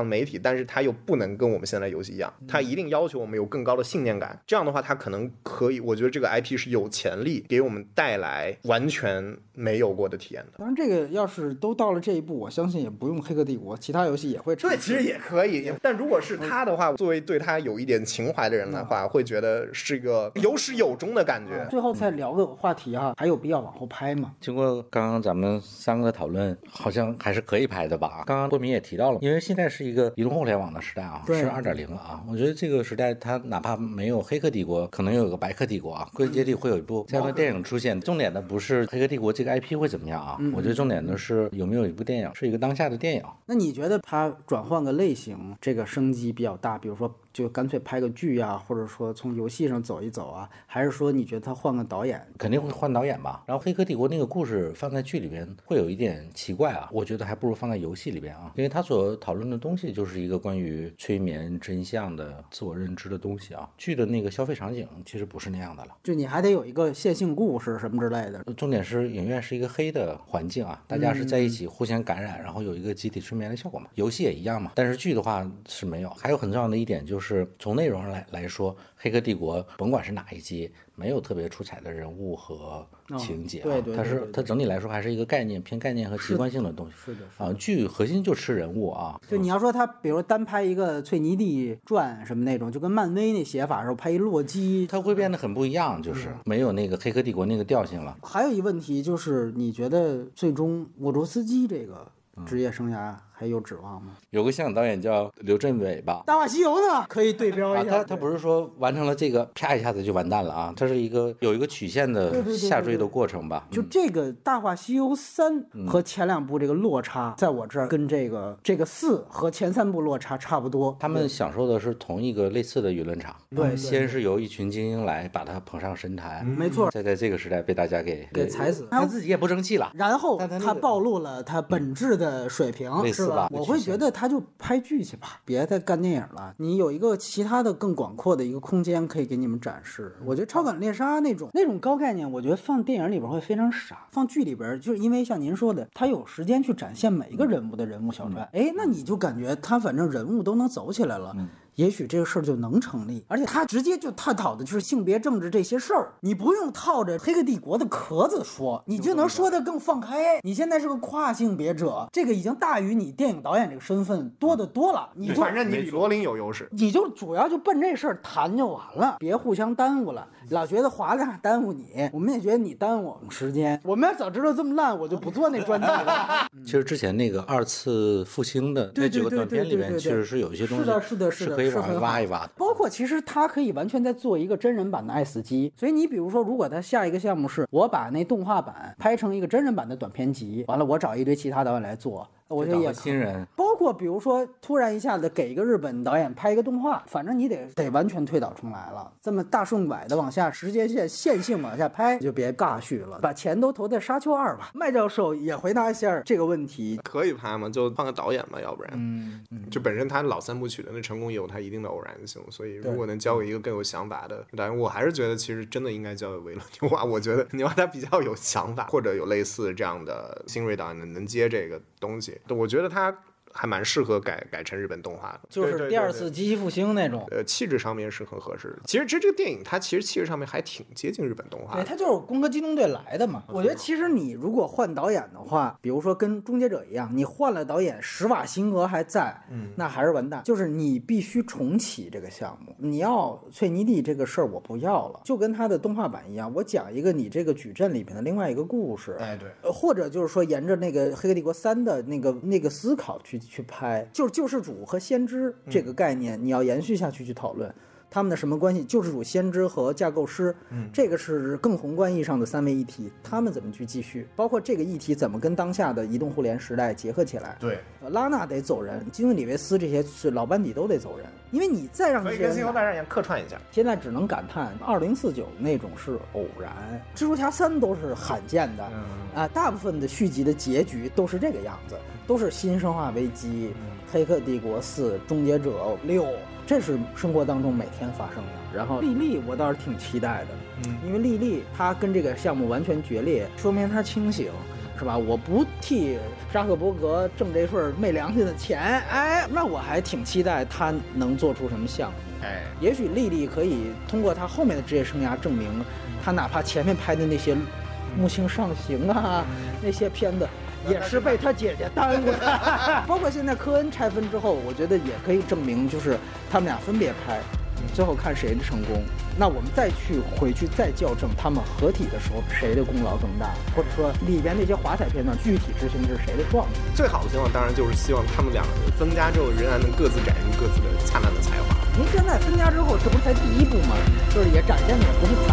媒体，但是它又不能跟我们现在游戏一样，它一定要求我们有更高的信念感。这样的话，它可能可以，我觉得这个 IP 是有潜力给我们带来完全没有过的体验的。 当然，这个要是都到了这一步，我相信也不用黑客帝国，其他游戏也会对，其实也可以。但如果是他的话，作为对他有一点情怀的人的话，会觉得是个有始有终的感觉。 最后再聊个话题啊，还有必要往后拍吗？ 经过刚刚咱们3个的讨论，好像还是可以拍的吧。刚刚多明也提到了，因为现在是一个移动互联网的时代啊，是2.0了啊。我觉得这个时代它哪怕没有黑客帝国，可能有个白客帝国啊，归根结底会有一部这样的电影出现。重点的不是黑客帝国这个 IP 会怎么样啊，我觉得重点的是有没有一部电影是一个当下的电影。 那你觉得它转换个类型，这个升级比较大，比如说就干脆拍个剧啊，或者说从游戏上走一走啊，还是说你觉得他换个导演？ 肯定会换导演吧。然后黑客帝国那个故事放在剧里边会有一点奇怪啊，我觉得还不如放在游戏里边啊，因为他所讨论的东西就是一个关于催眠真相的自我认知的东西啊，剧的那个消费场景其实不是那样的了， 就你还得有一个线性故事什么之类的。 重点是影院是一个黑的环境啊，大家是在一起互相感染，然后有一个集体催眠的效果嘛。游戏也一样嘛，但是剧的话是没有。还有很重要的一点就是从内容上来说，黑客帝国甭管是哪一集，没有特别出彩的人物和情节啊，它整体来说还是一个概念偏概念和奇观性的东西。 是的啊，剧核心就吃人物啊。 就你要说他，比如单拍一个翠尼蒂传什么那种，就跟漫威那写法时候拍一洛基， 它会变得很不一样，就是没有那个黑客帝国那个调性了。 还有一个问题就是，你觉得最终沃卓斯基这个职业生涯还有指望吗？ 有个香港导演叫刘镇伟吧， 大话西游呢可以对标一下。 他不是说完成了这个啪一下子就完蛋了啊，它是有一个曲线的下坠的过程吧。 就这个大话西游3和前2部这个落差，在我这儿跟这个4和前3部落差差不多。 他们享受的是同一个类似的舆论场， 对， 先是由一群精英来把他捧上神坛， 没错， 再在这个时代被大家给踩死， 他自己也不争气了。 然后他暴露了他本质的水平，是吧？我会觉得他就拍剧去吧，别再干电影了。你有一个其他的更广阔的一个空间可以给你们展示。我觉得超感猎杀那种高概念，我觉得放电影里边会非常傻，放剧里边就是因为像您说的，他有时间去展现每一个人物的人物小传，那你就感觉他反正人物都能走起来了。也许这个事儿就能成立，而且他直接就探讨的就是性别政治这些事儿，你不用套着黑客帝国的壳子说，你就能说得更放开。你现在是个跨性别者，这个已经大于你电影导演这个身份多得多了。你就反正你比罗琳有优势， 你就主要就奔这事儿谈就完了，别互相耽误了。老觉得华亮耽误你，我们也觉得你耽误我们时间。我们要早知道这么烂，我就不做那专辑了。 其实之前那个2次复兴的那几个短片里面，其实是有一些东西是可以往外挖一挖的。 包括其实他可以完全在做一个真人版的爱死机。所以你比如说，如果他下一个项目是我把那动画版拍成一个真人版的短片集，完了我找一堆其他导演来做。我觉得也新人， 包括比如说突然一下子给一个日本导演拍一个动画，反正你得完全推倒重来了，这么大顺拐的往下时间线性往下拍，就别尬续了，把钱都投在沙丘2吧。麦教授也回答一下这个问题， 可以拍吗？就换个导演吧，要不然，就本身他老3部曲的那成功也有他一定的偶然性，所以如果能交给一个更有想法的导演，我还是觉得其实真的应该交给维伦纽瓦。我觉得纽瓦他比较有想法，或者有类似这样的新锐导演能接这个东西。我觉得他还蛮适合改成日本动画的， 就是第2次机器复兴那种， 气质上面是很合适的。其实这个电影它其实气质上面还挺接近日本动画的， 对，它就是《攻壳机动队》来的嘛。我觉得其实你如果换导演的话，比如说跟《终结者》一样，你换了导演，施瓦辛格还在，那还是完蛋。就是你必须重启这个项目，你要翠尼蒂这个事儿我不要了，就跟他的动画版一样，我讲一个你这个矩阵里面的另外一个故事， 对， 或者就是说沿着那个《黑客帝国3》的那个思考去拍，就是救世主和先知这个概念，你要延续下去讨论他们的什么关系？救世主、先知和架构师，这个是更宏观意义上的3位议题，他们怎么去继续？包括这个议题怎么跟当下的移动互联时代结合起来？ 对， 拉纳得走人，基努里维斯这些是老班底都得走人，因为你再让这些人， 可以跟星球大战一样客串一下。 现在只能感叹2049那种是偶然，蜘蛛侠3都是罕见的，大部分的续集的结局都是这个样子，都是新生化危机、黑客帝国4、终结者6，这是生活当中每天发生的。然后莉莉我倒是挺期待的，因为莉莉她跟这个项目完全决裂，说明她清醒， 是吧？我不替扎克伯格挣这份昧良心的钱，哎，那我还挺期待他能做出什么项目。 哎， 也许莉莉可以通过他后面的职业生涯证明，他哪怕前面拍的那些木星上行啊，那些片子也是被他姐姐耽误的。包括现在科恩拆分之后，我觉得也可以证明，就是他们俩分别拍，最后看谁的成功。那我们再回去再校正他们合体的时候谁的功劳更大，或者说里边那些华彩片段具体执行的是谁的状态。 最好的情况当然就是希望他们两个分家之后仍然能各自展现各自的灿烂的才华。 您现在分家之后，这不是才第一部吗？就是也展现的不是